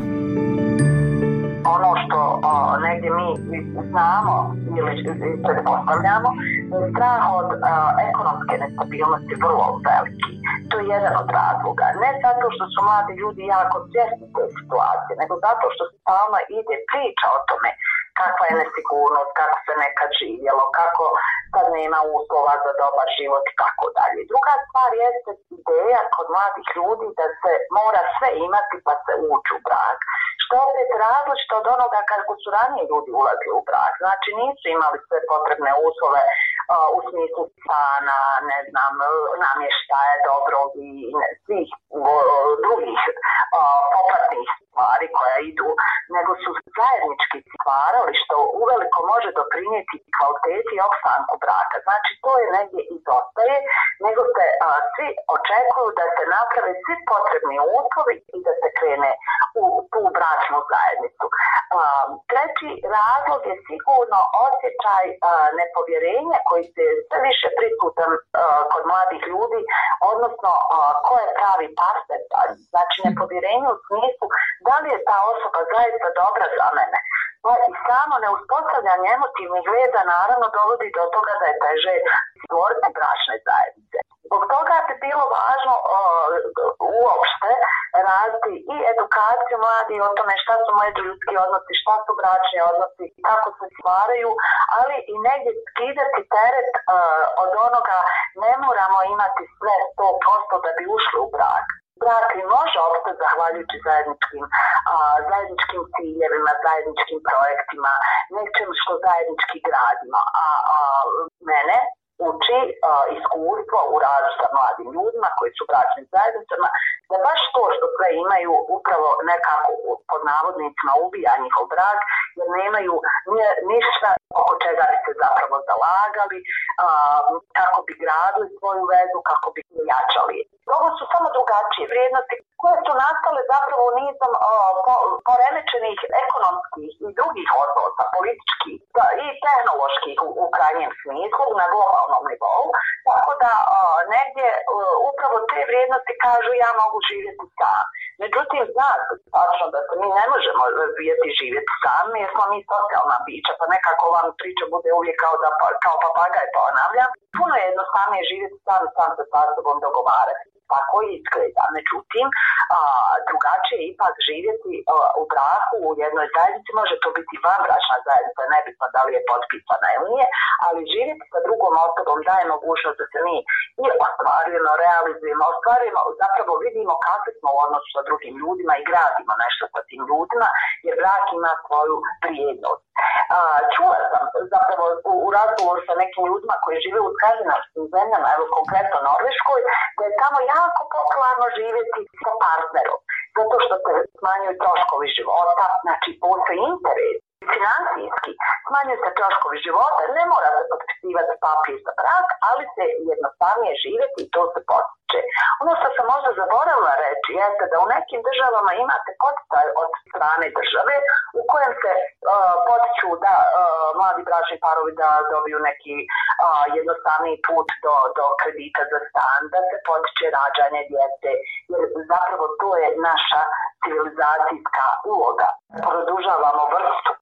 Ono što negdje mi znamo ili pretpostavljamo, strah od ekonomske nestabilnosti vrlo veliki. To je jedan od razloga. Ne zato što su mladi ljudi jako svjesni te situacije, nego zato što stalno ide priča o tome kakva je nesigurnost, kako se nekad živjelo, kako sad nema uslova za dobar život i tako dalje. Druga stvar jeste ideja kod mladih ljudi da se mora sve imati pa se ući u brak. Što je opet različito od onoga kako su ranije ljudi ulazili u brak. Znači nisu imali sve potrebne uslove u smislu stana, ne znam, namještaja dobrog i svih drugih popratnih stvari koja idu, nego su zajednički stvarali što uveliko može doprinijeti kvaliteti i opstanku braka. Znači to je negdje izostaje, nego se svi očekuju da se naprave svi potrebni uslovi i da se krene u tu bračnu zajednicu. Treći razlog je sigurno osjećaj nepovjerenja koji se sve više prisutan kod mladih ljudi, odnosno ko je pravi partner. Znači nepovjerenje u smislu da li je ta osoba zaista dobra za mene. Pa i samo neuspostavljanje emotivnih veza naravno dovodi do toga da je teže stvoriti bračne zajednice. Zbog toga bi bilo važno uopšte raditi i edukaciju mladih o tome šta su međuljudski odnosi, šta su bračni odnosi, kako se stvaraju, ali i negdje skidati teret od onoga ne moramo imati sve 100% da bi ušli u brak. Brak može opstati zahvaljujući zajedničkim ciljevima, zajedničkim projektima, nečem što zajednički gradimo. Mene uči iskustvo u radu sa mladim ljudima koji su bračnim zajednicama, da baš to što sve imaju upravo nekako pod navodnicima ubija njihov brak, jer nemaju ništa oko čega bi se zapravo zalagali, kako bi gradili svoju vezu, kako bi jačali. Ovo su samo drugačije vrijednosti koje su nastale zapravo nizom poremećenih ekonomskih i drugih odnosa, političkih i tehnoloških u krajnjem smislu na globalnom nivou, tako da negdje upravo te vrijednosti kažu ja mogu živjeti sam. Međutim, zna se tačno da se mi ne možemo razvijeti živjeti sami jer smo mi socijalna bića, pa nekako vam priča bude uvijek kao papagaj ponavlja. Puno je jednostavnije živjeti sam se sa sobom dogovarati. Tako izgleda. Međutim, drugačije je ipak živjeti u braku, u jednoj zajednici, može to biti vanbračna zajednica, nebitno da li je potpisana ili nije, ali živjeti sa drugom osobom daje mogućnost da se mi i ostvarujemo, realizujemo, zapravo vidimo kakvi smo u odnosu sa drugim ljudima i gradimo nešto sa tim ljudima, jer brak ima svoju vrijednost. Čula sam zapravo u razgovoru sa nekim ljudima koji žive u skandinavskim zemljama, evo konkretno Norveškoj, da je tamo jako popularno živjeti sa partnerom, zato što se smanjuju troškovi života, znači postoji interes. Financijski smanjuju se troškovi života, ne mora se potpisivati papir za brak, ali se jednostavnije živjeti i to se potiče. Ono što sam možda zaboravila reći jeste da u nekim državama imate poticaj od strane države u kojem se potiču da mladi bračni parovi da dobiju neki jednostavniji put do kredita za stan, da se potiče rađanje djece, jer zapravo to je naša civilizacijska uloga. Produžavamo vrstu.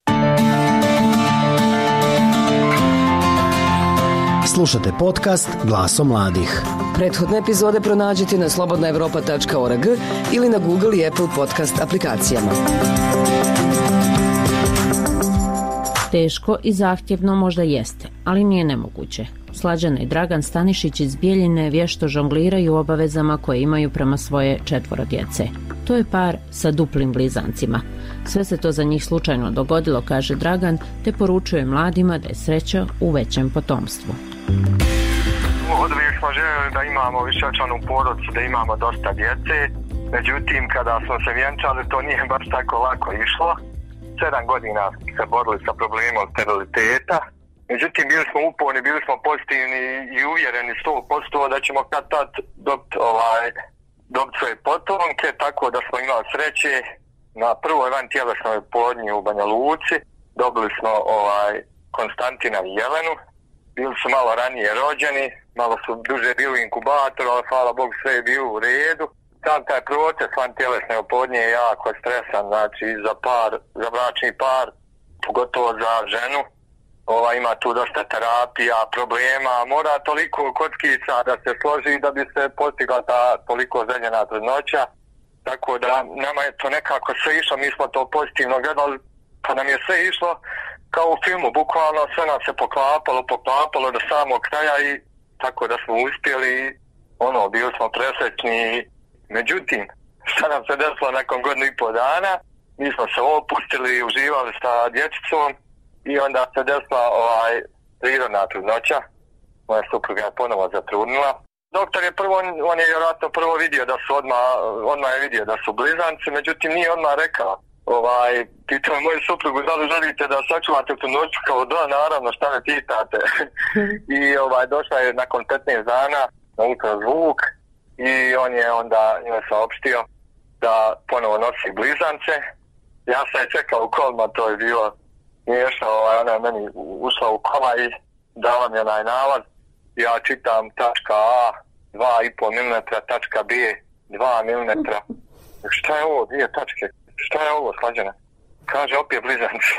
Slušate podcast Glasom mladih. Prethodne epizode pronađite na slobodnaevropa.org ili na Google i Apple podcast aplikacijama. Teško i zahtjevno možda jeste, ali nije nemoguće. Slađana i Dragan Stanišić iz Bijeljine vješto žongliraju obavezama koje imaju prema svoje 4 djece. To je par sa duplim blizancima. Sve se to za njih slučajno dogodilo, kaže Dragan, te poručuje mladima da je sreća u većem potomstvu. Od uvijek smo željeli da imamo višečlanu porodicu, da imamo dosta djece. Međutim, kada smo se vjenčali, to nije baš tako lako išlo. 7 godina se borili sa problemom steriliteta. Međutim, bili smo uporni, bili smo pozitivni i uvjereni 100% da ćemo kad tad dobiti svoje potomke, tako da smo imali sreće. Na prvoj vantjelesnoj oplodnji u Banja Luci dobili smo Konstantina i Jelenu. Bili su malo ranije rođeni, malo su duže bili u inkubatoru, ali hvala Bogu sve je bilo u redu. Sam taj proces vantjelesne oplodnje je jako stresan, znači za bračni par, pogotovo za ženu. Ima tu dosta terapija, problema, mora toliko kockica da se složi da bi se postigla ta toliko željena trudnoća. Tako da nama je to nekako sve išlo, mi smo to pozitivno gledali, pa nam je sve išlo kao u filmu, bukvalno sve nam se poklapalo do samog kraja i tako da smo uspjeli, bili smo presrećni. Međutim, šta nam se desilo nakon 1,5 dana, mi smo se opustili, uživali sa dječicom i onda se desila prirodna trudnoća. Moja supruga je ponovo zatrudnila. Doktor je on je vjerojatno prvo vidio da su odmah je vidio da su blizanci, međutim nije odmah rekao. Pitao moju suprugu da li želite da sačuvate trudnoću, kao da, naravno, šta me pitate. I došla je nakon 15 dana na ultrazvuk i on je onda njoj saopštio da ponovo nosi blizance. Ja sam je čekao u kolima, to je bilo smiješno, ona je meni ušla u kola i dala mi onaj nalaz. Ja čitam tačka A 2,5 mm, tačka B 2 mm. Šta je ovo, 2 tačke? Šta je ovo, Slađana? Kaže, opet blizanci.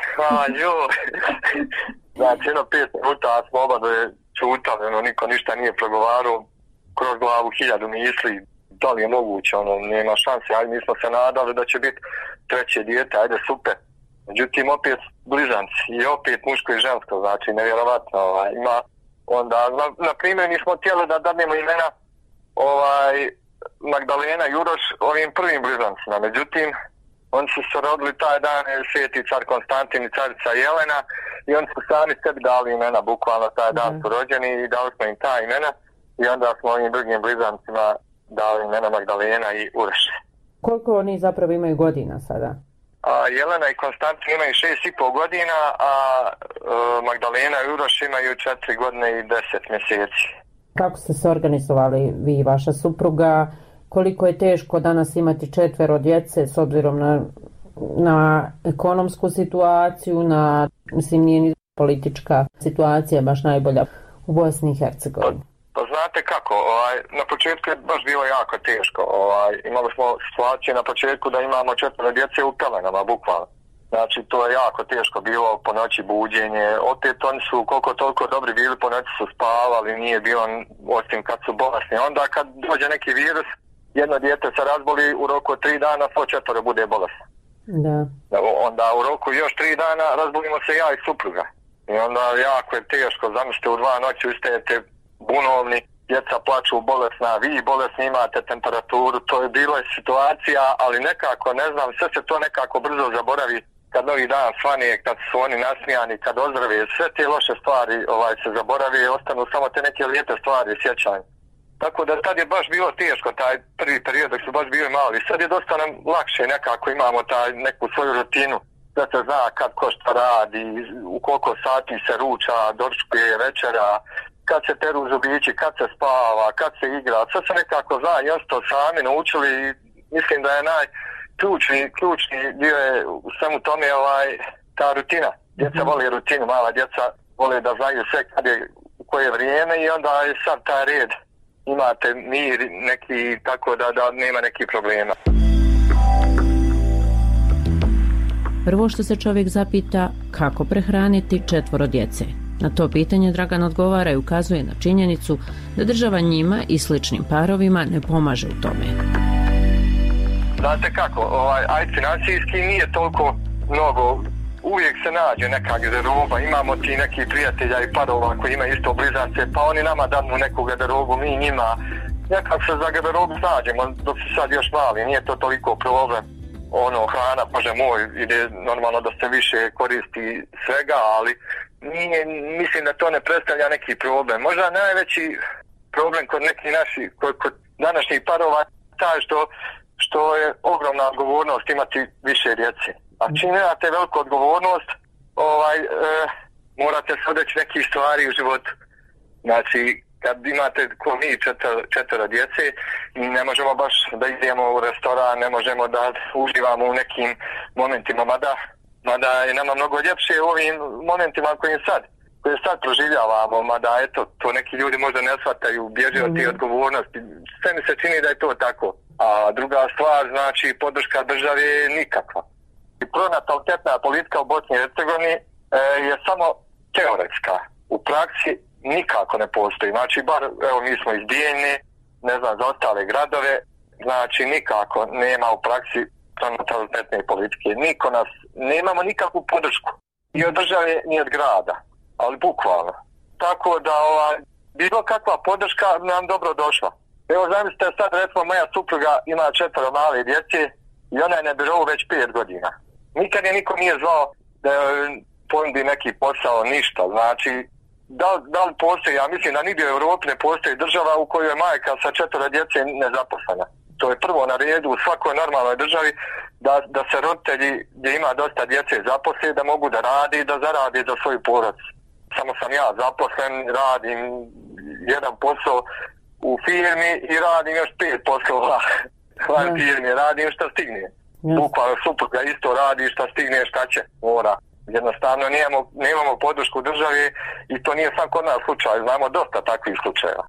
Znači, 5 minuta smo oba čutali, niko ništa nije progovarao, kroz glavu 1000 misli, da li je moguće, nema šanse, ali mi smo se nadali da će biti 3. dijete, ajde super. Međutim, opet blizanci i opet muško i žensko, znači, nevjerovatno, ima. Onda, na primjer, mi smo htjeli da dadnemo imena Magdalena i Uroš ovim prvim blizancima. Međutim, oni su se rodili taj dan, sveti car Konstantin i carica Jelena, i oni su sami sebi dali imena, bukvalno taj dan su rođeni i dali smo im ta imena i onda smo ovim drugim blizancima dali imena Magdalena i Uroš. Koliko oni zapravo imaju godina sada? Jelena i Konstantin imaju 6,5 godina, a Magdalena i Uroš imaju 4 godine i 10 mjeseci. Kako ste se organizovali vi i vaša supruga? Koliko je teško danas imati 4 djece s obzirom na na ekonomsku situaciju, mislim, nije ni politička situacija baš najbolja u Bosni i Hercegovini. Pa znate kako, na početku je baš bilo jako teško. Imali smo situaciju na početku da imamo 4 djece u pelenama, bukvalno. Znači, to je jako teško bilo, po noći buđenje. Opet oni su koliko toliko dobri bili, po noći su spavali, nije bilo, osim kad su bolesni. Onda kad dođe neki virus, jedno dijete se razboli, u roku 3 dana svo 4 bude bolesno. Da. Onda u roku još 3 dana razbolimo se ja i supruga. I onda jako je teško, zamislite, u 2 noći ustajete bunovni, djeca plaču bolesna, vi bolesni imate temperaturu, to je bila situacija, ali nekako, ne znam, sve se to nekako brzo zaboravi kad novi dan svane, kad su oni nasmijani, kad ozdrave, sve te loše stvari se zaboravi i ostanu samo te neke lijepe stvari, sjećanje. Tako da tad je baš bilo teško, taj prvi period dok su baš bili mali. Sad je dosta nam lakše, nekako imamo neku svoju rutinu, da se zna kad ko šta radi, u koliko sati se ruča, doručkuje, večera, kad se peru zubići, kad se spava, kad se igra. Sve se nekako zna, još to sami naučili i mislim da je ključni dio je u svemu tome ta rutina. Djeca vole rutinu, mala djeca vole da znaju sve kad je, u koje vrijeme i onda je sad taj red. Imate mir neki, tako da nema nekih problema. Prvo što se čovjek zapita, kako prehraniti 4 djece. Na to pitanje Dragan odgovara i ukazuje na činjenicu da država njima i sličnim parovima ne pomaže u tome. Znate kako, financijski nije toliko mnogo, uvijek se nađe neka garderoba, imamo ti neki prijatelja i parova koji imaju isto blizance, pa oni nama danu neku garderobu, mi njima, nekako se za garderobu nađemo, dok su sad još mali, nije to toliko problem. Hrana, bože moj, ide normalno da se više koristi svega, ali mislim da to ne predstavlja neki problem. Možda najveći problem kod nekih naših, kod današnjih parova, taj što je ogromna odgovornost imati više djece. A čim imate veliku odgovornost, morate se odreći nekih stvari u životu. Znači, kad imate ko mi 4 djece i ne možemo baš da idemo u restoran, ne možemo da uživamo u nekim momentima, mada je nama mnogo ljepše u ovim momentima koje sad proživljavamo, mada eto, to neki ljudi možda ne shvataju, bježe od te odgovornosti. Sve mi se čini da je to tako. A druga stvar, znači, podrška države je nikakva. I pronatalitetna politika u Bosni i Hercegovini je samo teoretska. U praksi nikako ne postoji. Znači, mi smo iz Bijeljne, ne znam, za ostale gradove, znači nikako nema u praksi pronatalitetne politike. Nemamo nikakvu podršku. Ni od države, ni od grada. Ali bukvalno. Tako da bilo kakva podrška nam dobro došla. Evo, zamislite sad, recimo, moja supruga ima 4 male djece i ona je na birovu već 5 godina. Nikad je niko nije zvao da ponudi neki posao, ništa. Znači, da li postoji, ja mislim da nigdje u Europi ne postoji država u kojoj je majka sa 4 djece nezaposlena. To je prvo na redu u svakoj normalnoj državi da se roditelji gdje ima dosta djece zaposle, da mogu da radi i da zaradi za svoju porodicu. Samo sam ja zaposlen, radim jedan posao u firmi i radim još 5 poslova van firmi, radim što stigne. Bukvalno supruga isto radi što stigne, šta će, mora. Jednostavno nemamo podršku države i to nije sam kod nas slučaj, znamo dosta takvih slučajeva.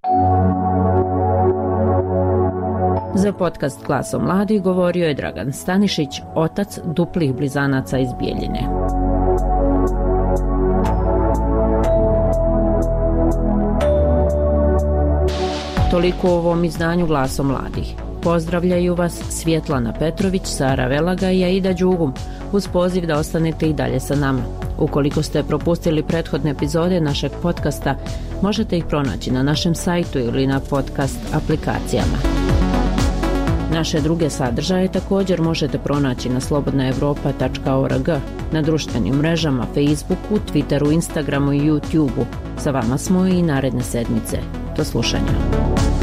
Za podcast Glasom mladih govorio je Dragan Stanišić, otac duplih blizanaca iz Bijeljine. Toliko u ovom izdanju Glasom mladih. Pozdravljaju vas Svjetlana Petrović, Sara Velaga i Aida Đugum, uz poziv da ostanete i dalje sa nama. Ukoliko ste propustili prethodne epizode našeg podcasta, možete ih pronaći na našem sajtu ili na podcast aplikacijama. Naše druge sadržaje također možete pronaći na slobodnaevropa.org, na društvenim mrežama Facebooku, Twitteru, Instagramu i YouTubeu. Sa vama smo i naredne sedmice. Do slušanja.